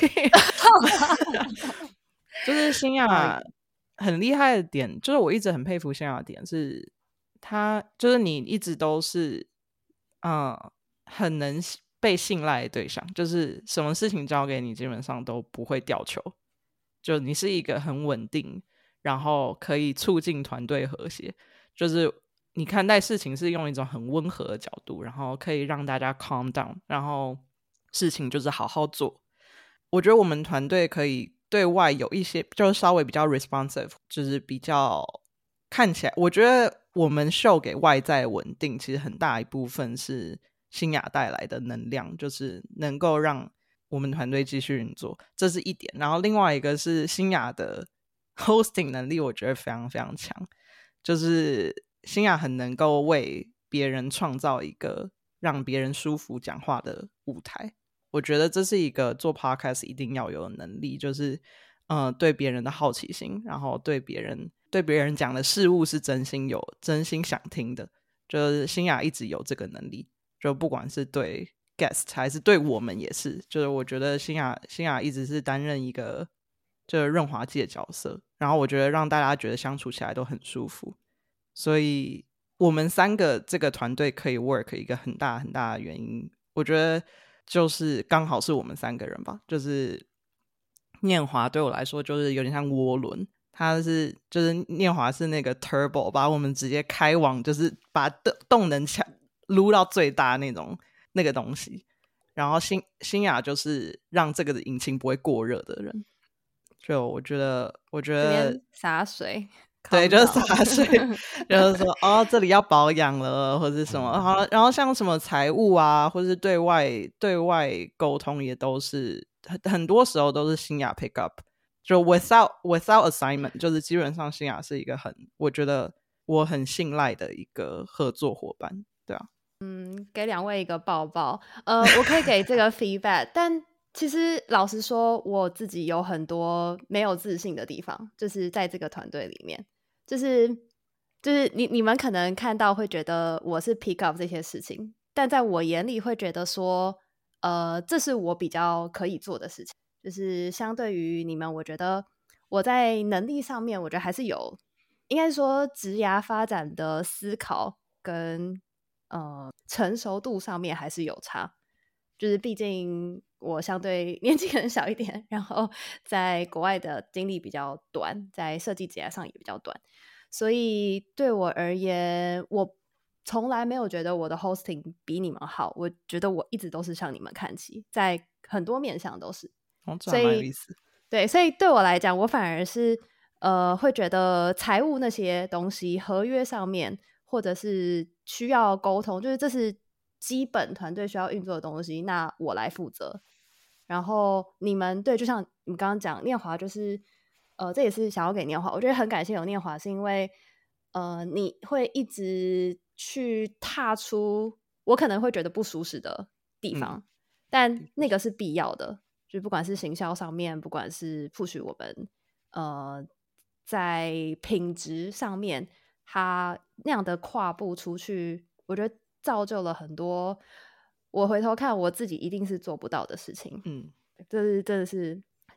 就是新雅很厉害的点，就是我一直很佩服新雅的点是，他就是你一直都是嗯很能被信赖的对象，就是什么事情交给你基本上都不会掉球，就你是一个很稳定，然后可以促进团队和谐，就是你看待事情是用一种很温和的角度，然后可以让大家 calm down， 然后事情就是好好做。我觉得我们团队可以对外有一些就是稍微比较 responsive， 就是比较看起来我觉得我们show给外在稳定其实很大一部分是新雅带来的能量，就是能够让我们团队继续运作，这是一点。然后另外一个是新雅的 hosting 能力我觉得非常非常强，就是新雅很能够为别人创造一个让别人舒服讲话的舞台，我觉得这是一个做 podcast 一定要有的能力，就是呃对别人的好奇心，然后对别人对别人讲的事物是真心有真心想听的，就是新雅一直有这个能力，就不管是对 guest 还是对我们也是，就是我觉得新雅新雅一直是担任一个就是润滑剂的角色，然后我觉得让大家觉得相处起来都很舒服，所以我们三个这个团队可以 work 一个很大很大的原因，我觉得就是刚好是我们三个人吧，就是念华对我来说就是有点像涡轮，他是就是念华是那个 turbo， 把我们直接开往就是把动能撸到最大那种那个东西，然后新新雅就是让这个引擎不会过热的人，就我觉得我觉得洒水， 对，就是洒水就是说哦这里要保养了或者什么，然后然后像什么财务啊或是对外对外沟通也都是很多时候都是新雅 pick up， 就 without without assignment， 就是基本上新雅是一个很我觉得我很信赖的一个合作伙伴。对啊， 嗯，给两位一个抱抱。呃，我可以给这个 feedback， 但其实老实说，我自己有很多没有自信的地方，就是在这个团队里面，就是就是你你们可能看到会觉得我是 pick up 这些事情，但在我眼里会觉得说，呃，这是我比较可以做的事情，就是相对于你们，我觉得我在能力上面，我觉得还是有，应该说职涯发展的思考跟呃成熟度上面还是有差，就是毕竟我相对年纪可能小一点，然后在国外的经历比较短，在设计职涯上也比较短，所以对我而言，我从来没有觉得我的 hosting 比你们好，我觉得我一直都是向你们看齐，在很多面向都是。 哦，这还蛮有意思。 对，所以对我来讲，我反而是呃会觉得财务那些东西，合约上面或者是需要沟通，就是这是基本团队需要运作的东西，那我来负责。然后你们对，就像你刚刚讲，念华就是呃，这也是想要给念华，我觉得很感谢有念华，是因为呃，你会一直去踏出我可能会觉得不舒适的地方，嗯、但那个是必要的，就不管是行销上面，不管是 push 我们呃在品质上面，他那样的跨步出去，我觉得造就了很多我回头看我自己一定是做不到的事情。嗯，这是真的是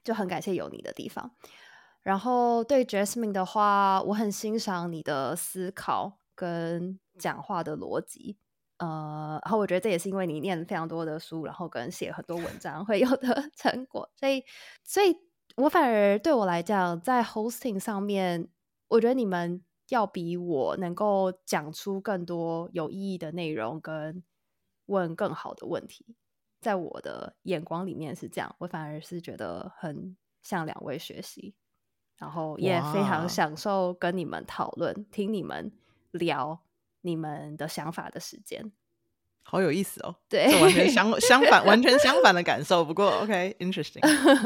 就很感谢有你的地方。然后对 Jasmine 的话，我很欣赏你的思考跟讲话的逻辑，呃，然后我觉得这也是因为你念非常多的书，然后跟写很多文章会有的成果，所以，所以我反而对我来讲，在 hosting 上面，我觉得你们要比我能够讲出更多有意义的内容，跟问更好的问题，在我的眼光里面是这样，我反而是觉得很向两位学习。然后也非常享受跟你们讨论，听你们聊你们的想法的时间， 好有意思哦。 对， 这完全相相反，完全相反的感受。不过 OK，interesting，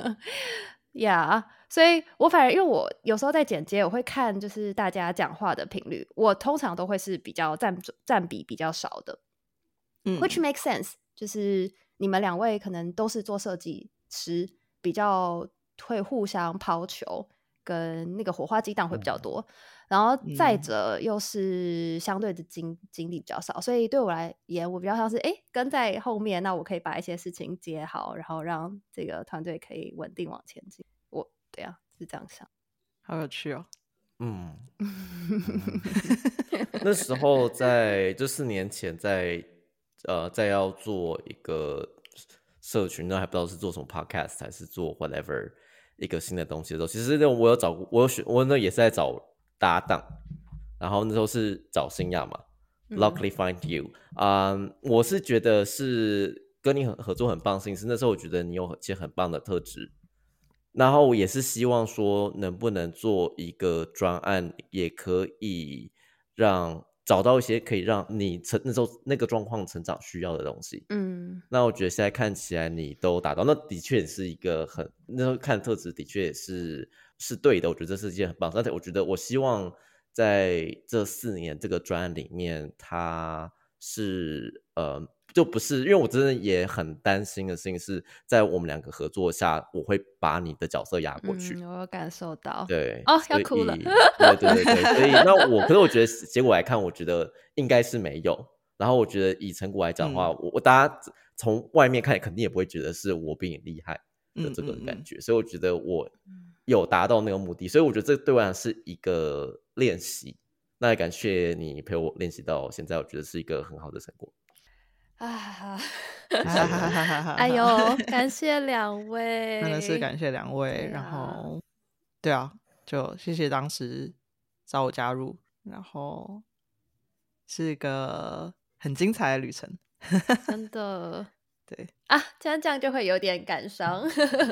yeah， 所以我反而因为我有时候在剪接，我会看就是大家讲话的频率，我通常都会是比较占占比比较少的，嗯 ，which makes sense， 就是你们两位可能都是做设计师，比较会互相抛球。跟那个火花激荡会比较多，嗯、然后再者又是相对的经经历比较少，所以对我来言，我比较像是哎跟在后面，那我可以把一些事情接好，然后让这个团队可以稳定往前进。我对啊，是这样想， 好有趣哦。 嗯，嗯那时候在就四年前在呃在要做一个社群，那还不知道是做什么 podcast 还是做 whatever。一个新的东西的时候，其实我有找我有选，我那也是在找搭档，然后那时候是找新亚嘛、嗯、，Luckily find you， 嗯、um, ，我是觉得是跟你合作很棒的事情是那时候我觉得你有一些很棒的特质，然后我也是希望说能不能做一个专案，也可以让找到一些可以让你成那时候那个状况成长需要的东西，嗯，那我觉得现在看起来你都达到，那的确是一个很那时候看特质的确也是是对的，我觉得这是一件很棒，但是我觉得我希望在这四年这个专案里面，它是呃就不是，因为我真的也很担心的事情是在我们两个合作下，我会把你的角色压过去。 嗯，我有感受到。 对， 哦，要哭了。 对对对对，所以那我，可是我觉得结果来看，我觉得应该是没有。然后我觉得以成果来讲的话，嗯、我我大家从外面看肯定也不会觉得是我比你厉害的这个感觉，嗯嗯嗯，所以我觉得我有达到那个目的，所以我觉得这对我来讲是一个练习。那也感谢你陪我练习到现在，我觉得是一个很好的成果。 啊，哎呦，感谢两位， 真的是感谢两位。啊、然后，对啊，就谢谢当时找我加入，然后是一个很精彩的旅程， 真的。 对啊，这样这样就会有点感伤。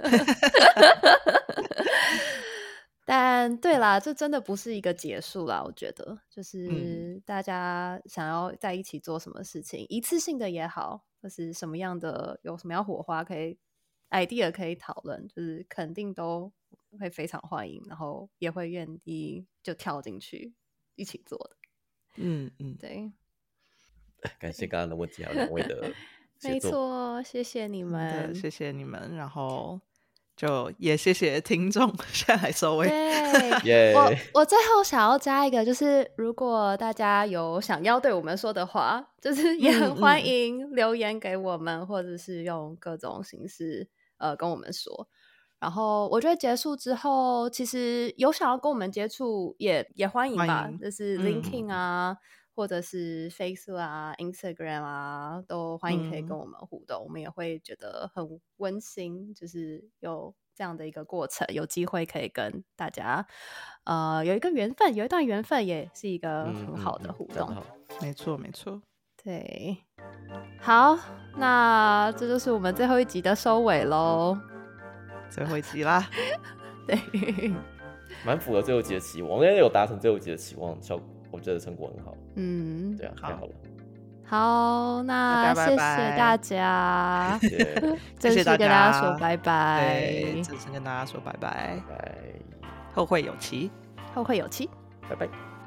但对啦，这真的不是一个结束啦，我觉得就是大家想要在一起做什么事情，嗯、一次性的也好，或是什么样的有什么样火花可以 idea 可以讨论，就是肯定都会非常欢迎，然后也会愿意就跳进去一起做的。 嗯嗯， 对。 感谢刚刚的问题还有两位的没错，谢谢你们， 谢谢你们，然后就也谢谢听众，现在来收尾。 对，我我最后想要加一个，就是如果大家有想要对我们说的话，就是也很欢迎留言给我们，嗯嗯、或者是用各种形式呃跟我们说。然后我觉得结束之后，其实有想要跟我们接触也也欢迎吧，迎就是 LinkedIn 啊。嗯或者是 Facebook 啊 Instagram 啊都欢迎可以跟我们互动、嗯、我们也会觉得很温馨，就是有这样的一个过程，有机会可以跟大家呃有一个缘分，有一段缘分也是一个很好的互动、嗯嗯、没错没错， 对，好，那这就是我们最后一集的收尾咯， 最后一集啦对， 蛮符合最后一集的期望，我应该有达成最后一集的期望，效果我觉得成果很好，嗯，对啊，太好了。 好，那谢谢大家， 谢谢大家， 跟大家说拜拜， 正式跟大家说拜拜， 拜拜， 后会有期， 后会有期， 拜拜。